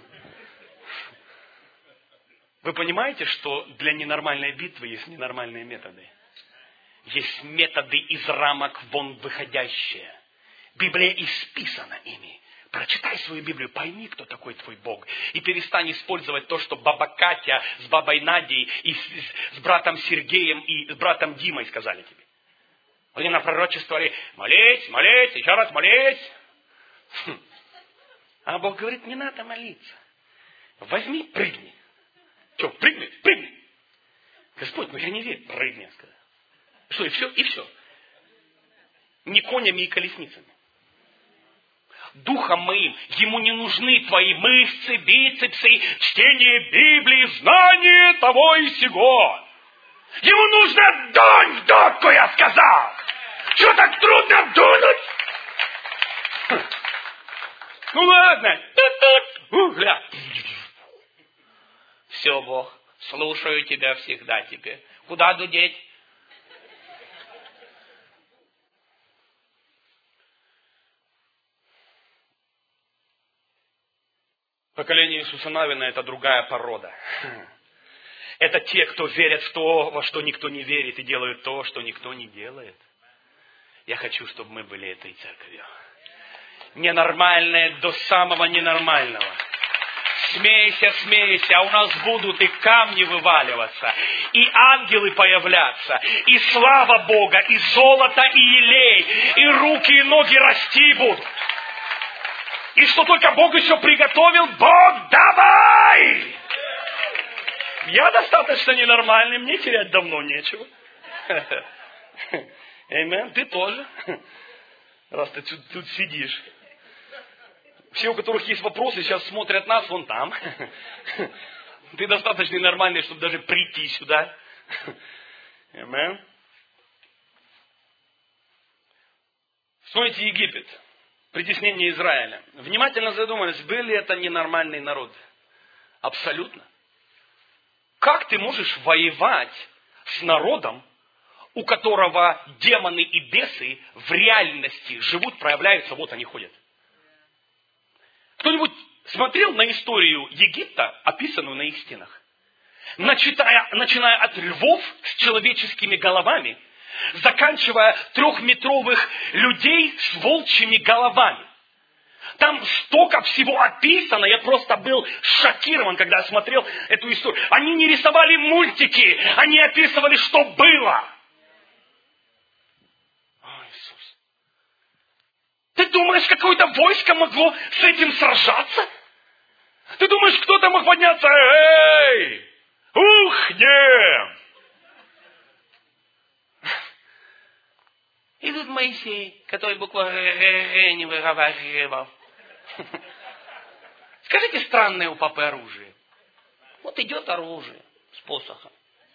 Вы понимаете, что для ненормальной битвы есть ненормальные методы? Есть методы из рамок вон выходящие. Библия исписана ими. Прочитай свою Библию, пойми, кто такой твой Бог. И перестань использовать то, что баба Катя с бабой Надей и с, с братом Сергеем и с братом Димой сказали тебе. Они напророчествовали, молись, молись, еще раз молись. Хм. А Бог говорит, не надо молиться. Возьми, прыгни. Что, прыгни? Прыгни. Господь, ну я не верю. Прыгни, я сказал. Что, и все? И все. Не конями и колесницами. Духом моим ему не нужны твои мышцы, бицепсы, чтение Библии, знание того и сего. Ему нужно дунь в дудку, я сказал. Что так трудно дунуть? Хм. Ну ладно. Угля. Все, Бог, слушаю тебя всегда теперь. Куда дудеть? Поколение Иисуса Навина – это другая порода. Это те, кто верят в то, во что никто не верит, и делают то, что никто не делает. Я хочу, чтобы мы были этой церковью. Ненормальные до самого ненормального. смейся, смейся, а у нас будут и камни вываливаться, и ангелы появляться, и слава Бога, и золото, и елей, и руки, и ноги расти будут. И что только Бог еще приготовил, Бог давай! Я достаточно ненормальный, мне терять давно нечего. Аминь, ты тоже. Раз ты тут, тут сидишь. Все, у которых есть вопросы, сейчас смотрят нас вон там. Ты достаточно нормальный, чтобы даже прийти сюда. Аминь. Вспомните Египет. Притеснение Израиля. Внимательно задумались, был ли это ненормальный народ? Абсолютно. Как ты можешь воевать с народом, у которого демоны и бесы в реальности живут, проявляются, вот они ходят? Кто-нибудь смотрел на историю Египта, описанную на их стенах? Начиная, начиная от львов с человеческими головами, заканчивая трехметровых людей с волчьими головами. Там столько всего описано, я просто был шокирован, когда смотрел эту историю. Они не рисовали мультики, они описывали, что было. О, Иисус. Ты думаешь, какое-то войско могло с этим сражаться? Ты думаешь, кто-то мог подняться? Эй! Ух, нет! И тут Моисей, который букву Р не выговаривал. Скажите, странное у папы оружие. Вот идет оружие с посохом.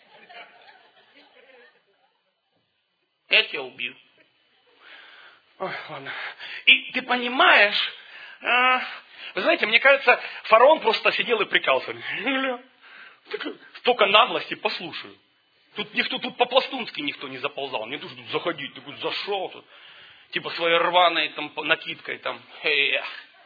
Я тебя убью. Ой, ладно. И ты понимаешь, а, вы знаете, мне кажется, фараон просто сидел и прикалывался. Столько наглости, послушаю. Тут никто, тут по-пластунски никто не заползал. Не тут заходить, ты тут зашел, тут, типа своей рваной там, накидкой там. Эй.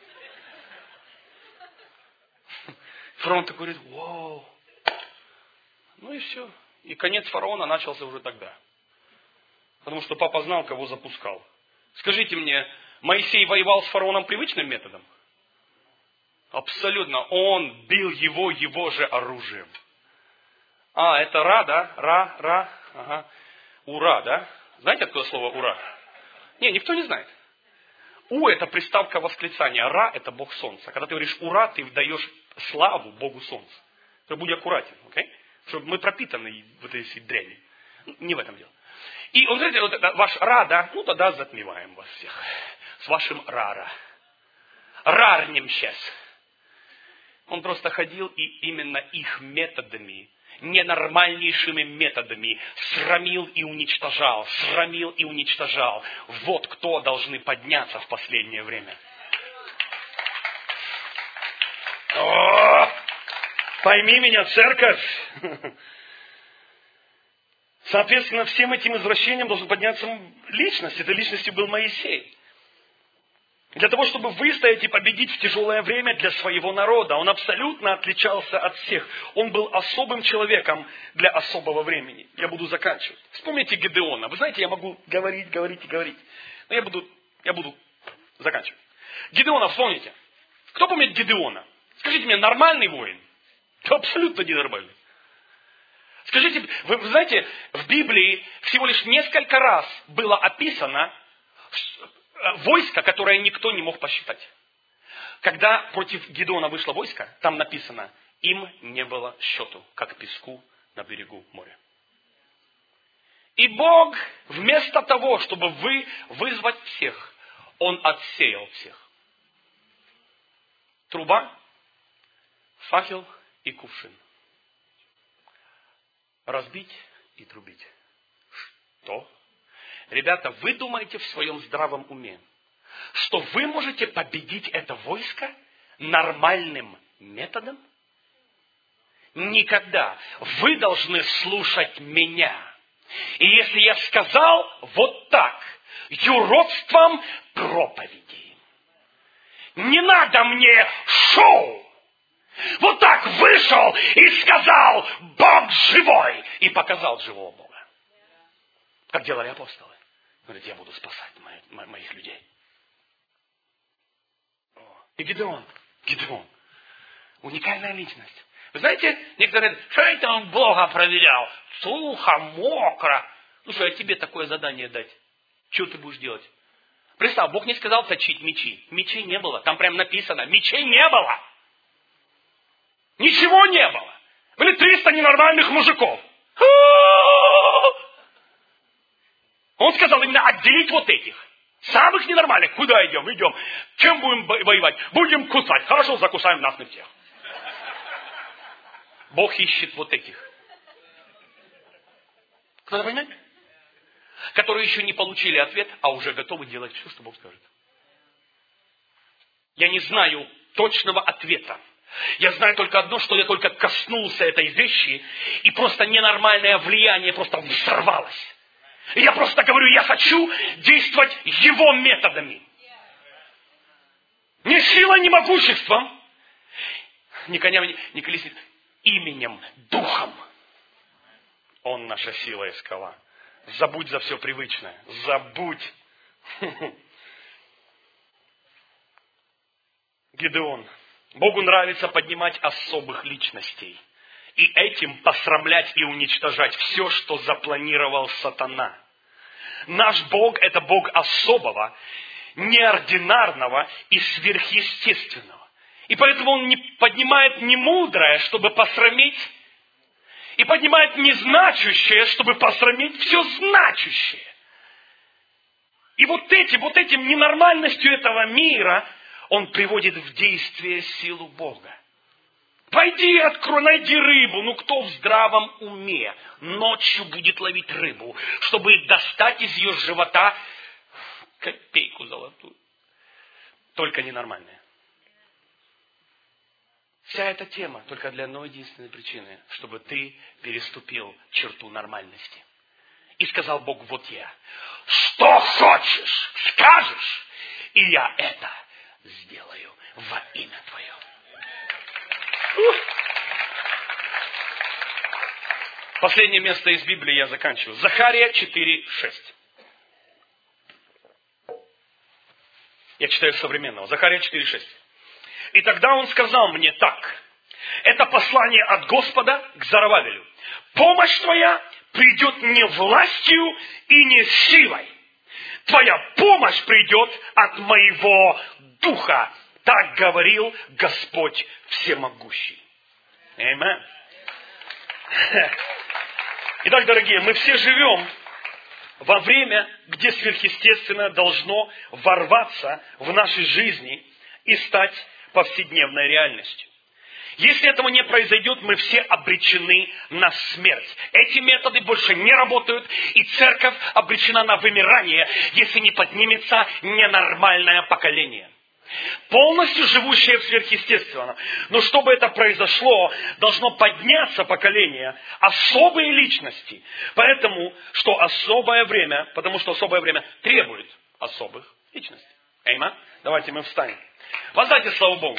Фараон такой говорит, вау. Ну и все. И конец фараона начался уже тогда. Потому что папа знал, кого запускал. Скажите мне, Моисей воевал с фараоном привычным методом? Абсолютно. Он бил его его же оружием. А, это Ра, да? Ра, Ра, ага. Ура, да? Знаете, откуда слово ура? Не, никто не знает. У – это приставка восклицания. Ра – это Бог Солнца. Когда ты говоришь ура, ты даешь славу Богу Солнца. То будь аккуратен, окей? Okay? Чтобы мы пропитаны вот этой дрянью. Не в этом дело. И он говорит, вот это ваш Ра, да? Ну, тогда затмеваем вас всех. С вашим Рара. Рарнем сейчас. Он просто ходил и именно их методами, ненормальнейшими методами срамил и уничтожал, срамил и уничтожал. Вот кто должны подняться в последнее время. О, пойми меня, церковь. Соответственно, всем этим извращениям должен подняться личность. Этой личностью был Моисей. Для того, чтобы выстоять и победить в тяжелое время для своего народа. Он абсолютно отличался от всех. Он был особым человеком для особого времени. Я буду заканчивать. Вспомните Гедеона. Вы знаете, я могу говорить, говорить и говорить. Но я буду, я буду заканчивать. Гедеона, вспомните. Кто помнит Гедеона? Скажите мне, нормальный воин? Абсолютно ненормальный. Скажите, вы, вы знаете, в Библии всего лишь несколько раз было описано войско, которое никто не мог посчитать. Когда против Гедеона вышло войско, там написано, им не было счету, как песку на берегу моря. И Бог, вместо того, чтобы вы вызвать всех, Он отсеял всех. Труба, факел и кувшин. Разбить и трубить. Что? Ребята, вы думаете в своем здравом уме, что вы можете победить это войско нормальным методом? Никогда. Вы должны слушать меня. И если я сказал вот так, юродством проповеди, не надо мне шоу. Вот так вышел и сказал, Бог живой, и показал живого Бога. Как делали апостолы. Говорит, я буду спасать моих, моих людей. И Гедеон, Гедеон, Уникальная личность. Вы знаете, некоторые говорят, что это он Бога проверял? Сухо, мокро. Ну что, я тебе такое задание дать. Что ты будешь делать? Представь, Бог не сказал точить мечи. Мечей не было. Там прям написано, мечей не было. Ничего не было. Были триста ненормальных мужиков. Он сказал именно отделить вот этих. Самых ненормальных. Куда идем? Идем. Чем будем воевать? Будем кусать. Хорошо, закусаем нас на всех. Бог ищет вот этих. Кто-то понимает? Которые еще не получили ответ, а уже готовы делать все, что Бог скажет. Я не знаю точного ответа. Я знаю только одно, что я только коснулся этой вещи, и просто ненормальное влияние просто взорвалось. И я просто говорю, я хочу действовать его методами. Не силой, не могуществом, ни коня, ни колесниц, именем, духом. Он наша сила и скала. Забудь за все привычное. Забудь. Гидеон. Богу нравится поднимать особых личностей. И этим посрамлять и уничтожать все, что запланировал сатана. Наш Бог – это Бог особого, неординарного и сверхъестественного. И поэтому Он не поднимает немудрое, чтобы посрамить, и поднимает незначущее, чтобы посрамить все значущее. И вот этим, вот этим ненормальностью этого мира Он приводит в действие силу Бога. Пойди, открой, найди рыбу. Ну, кто в здравом уме ночью будет ловить рыбу, чтобы достать из ее живота копейку золотую? Только ненормальная. Вся эта тема только для одной единственной причины, чтобы ты переступил черту нормальности. И сказал Бог, вот я. Что хочешь, скажешь, и я это сделаю во имя Твое. Последнее место из Библии я заканчиваю. Захария четыре шесть. Я читаю современного. Захария четыре шесть. И тогда он сказал мне так. Это послание от Господа к Зоровавелю. Помощь твоя придет не властью и не силой. Твоя помощь придет от моего духа. Так говорил Господь Всемогущий. Аминь. Итак, дорогие, мы все живем во время, где сверхъестественное должно ворваться в нашей жизни и стать повседневной реальностью. Если этого не произойдет, мы все обречены на смерть. Эти методы больше не работают, и церковь обречена на вымирание, если не поднимется ненормальное поколение. Полностью живущее в сверхъестественном. Но чтобы это произошло, должно подняться поколение, особые личности. Поэтому, что особое время, потому что особое время требует особых личностей. Аминь. Давайте мы встанем. Воздайте славу Богу.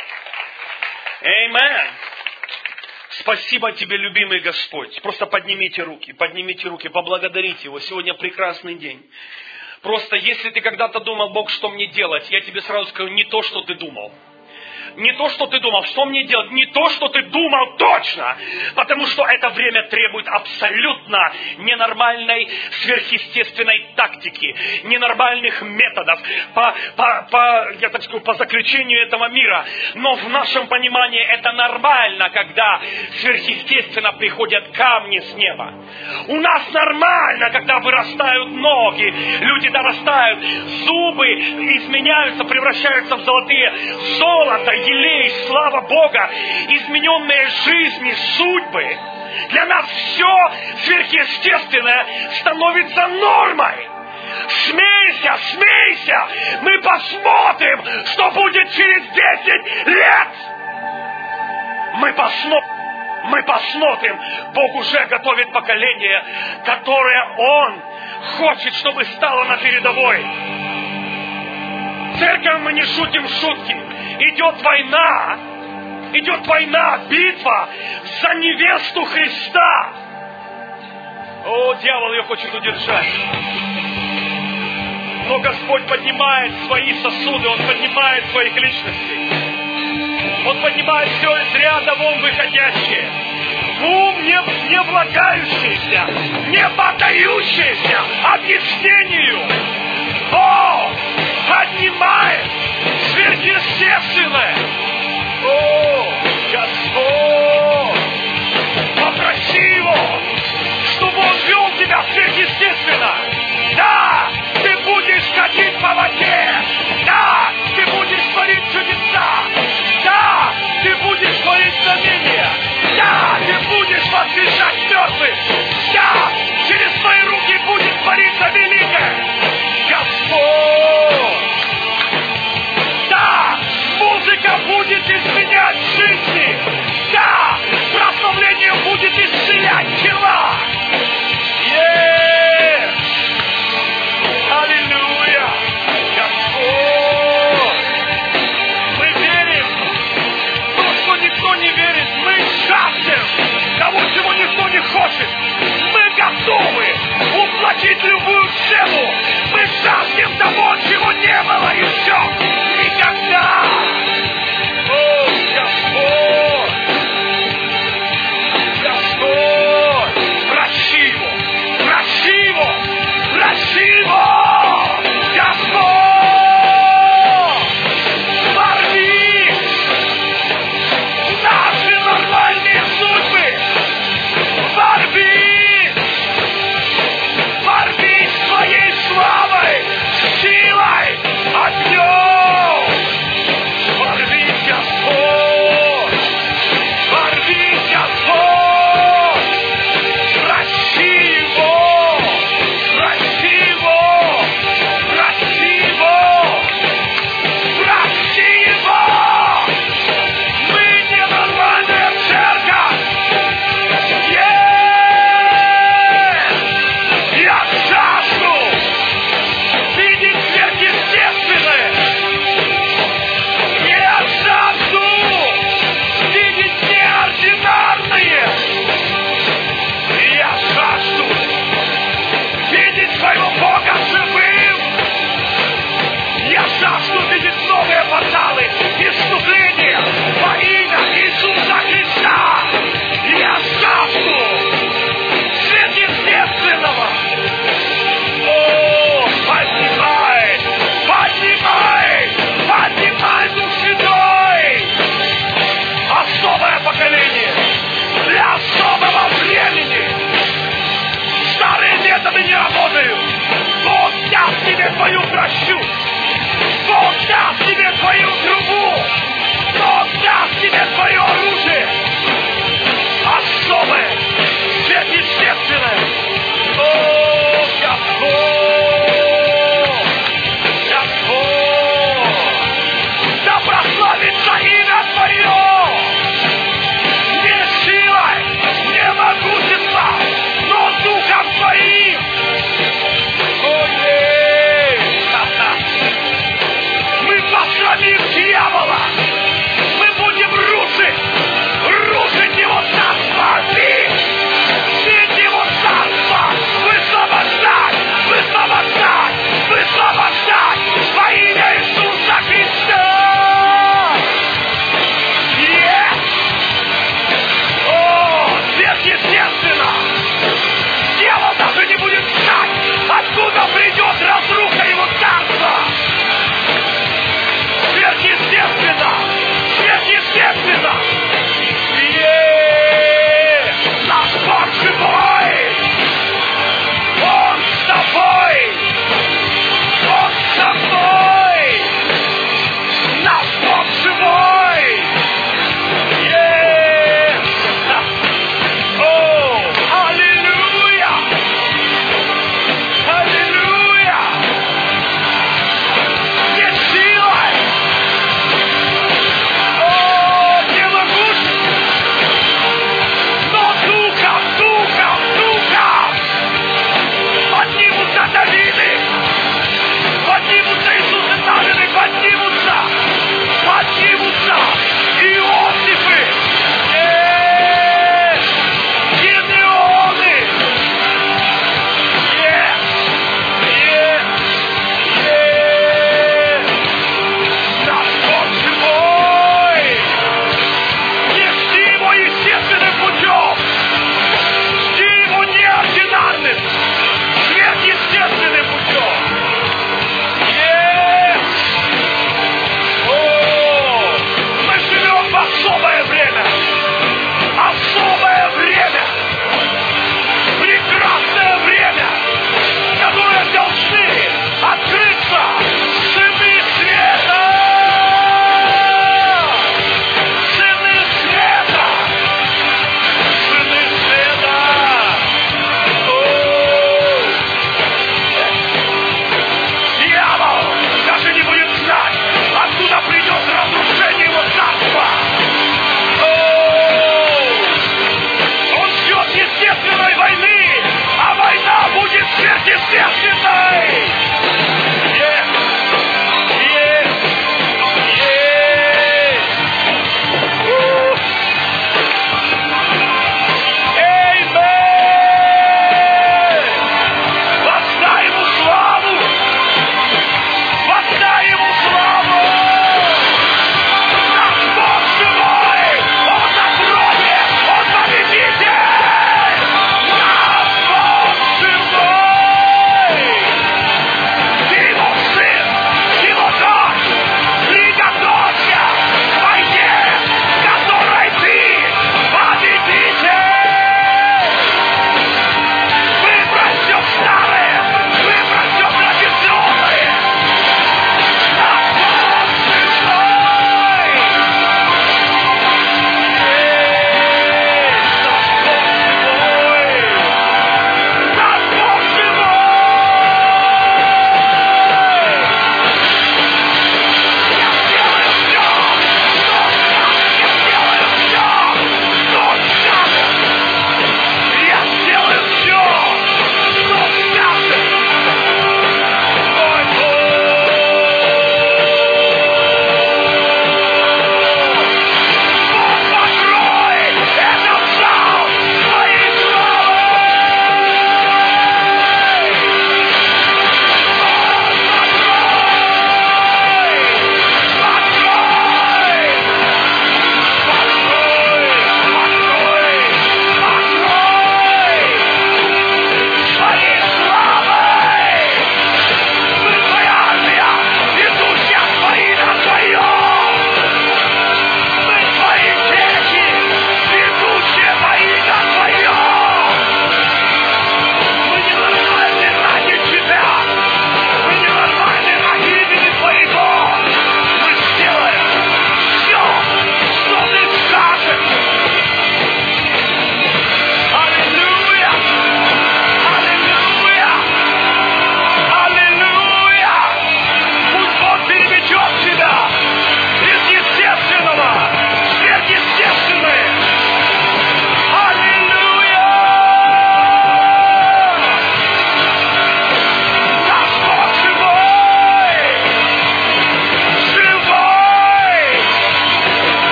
Аминь. Спасибо тебе, любимый Господь. Просто поднимите руки, поднимите руки, поблагодарите Его. Сегодня прекрасный день. Просто если ты когда-то думал, Бог, что мне делать, я тебе сразу скажу, не то, что ты думал. Не то, что ты думал, что мне делать, не то, что ты думал точно. Потому что это время требует абсолютно ненормальной, сверхъестественной тактики, ненормальных методов по, по, по, я так скажу, по заключению этого мира. Но в нашем понимании это нормально, когда сверхъестественно приходят камни с неба. У нас нормально, когда вырастают ноги, люди дорастают, зубы изменяются, превращаются в золотые, золото, елей, слава Бога, измененные жизни, судьбы. Для нас все сверхъестественное становится нормой. Смейся, смейся! Мы посмотрим, что будет через десять лет! Мы посмотрим. Мы посмотрим, Бог уже готовит поколение, которое Он хочет, чтобы стало на передовой. Церковь, мы не шутим шутки. Идет война, идет война, битва за невесту Христа. О, дьявол ее хочет удержать. Но Господь поднимает свои сосуды, Он поднимает своих личностей. Он поднимает все из ряда вон выходящее. В ум не, не влагающееся, не поддающееся объяснению. О, поднимает сверхъестественное. О, Господь, попроси Его, чтобы Он вел тебя сверхъестественно. Да, ты будешь ходить по воде. Да, ты будешь творить чудеса. Да, ты будешь творить знамения. Да, ты будешь воскрешать мертвых. Да, через твои руки будет твориться великое. Господь! Да, музыка будет изменять жизни. Да, прославление будет исцелять тела. Е-е-е! Аллилуйя! Господь! Мы верим в то, что никто не верит. Мы жаждем того, чего никто не хочет. Мы готовы уплатить любую цену. Мы жаждем того, чего не было еще никогда. О, Господь! Господь! Проси Его! Проси Его! Проси Его! Господь! Ворви наши нормальные судьбы! Ворви! Ворви своей славой, силой, огнем! Ворви, Господь! Ворви, Господь! Проси Его! Проси Его! Проси Его! Проси Его! Мы ненормальная церковь! Я жажду видеть сверхъестественное. Я жажду видеть неординарное. Я жажду видеть своего Бога живым. Я жажду видеть новые порталы.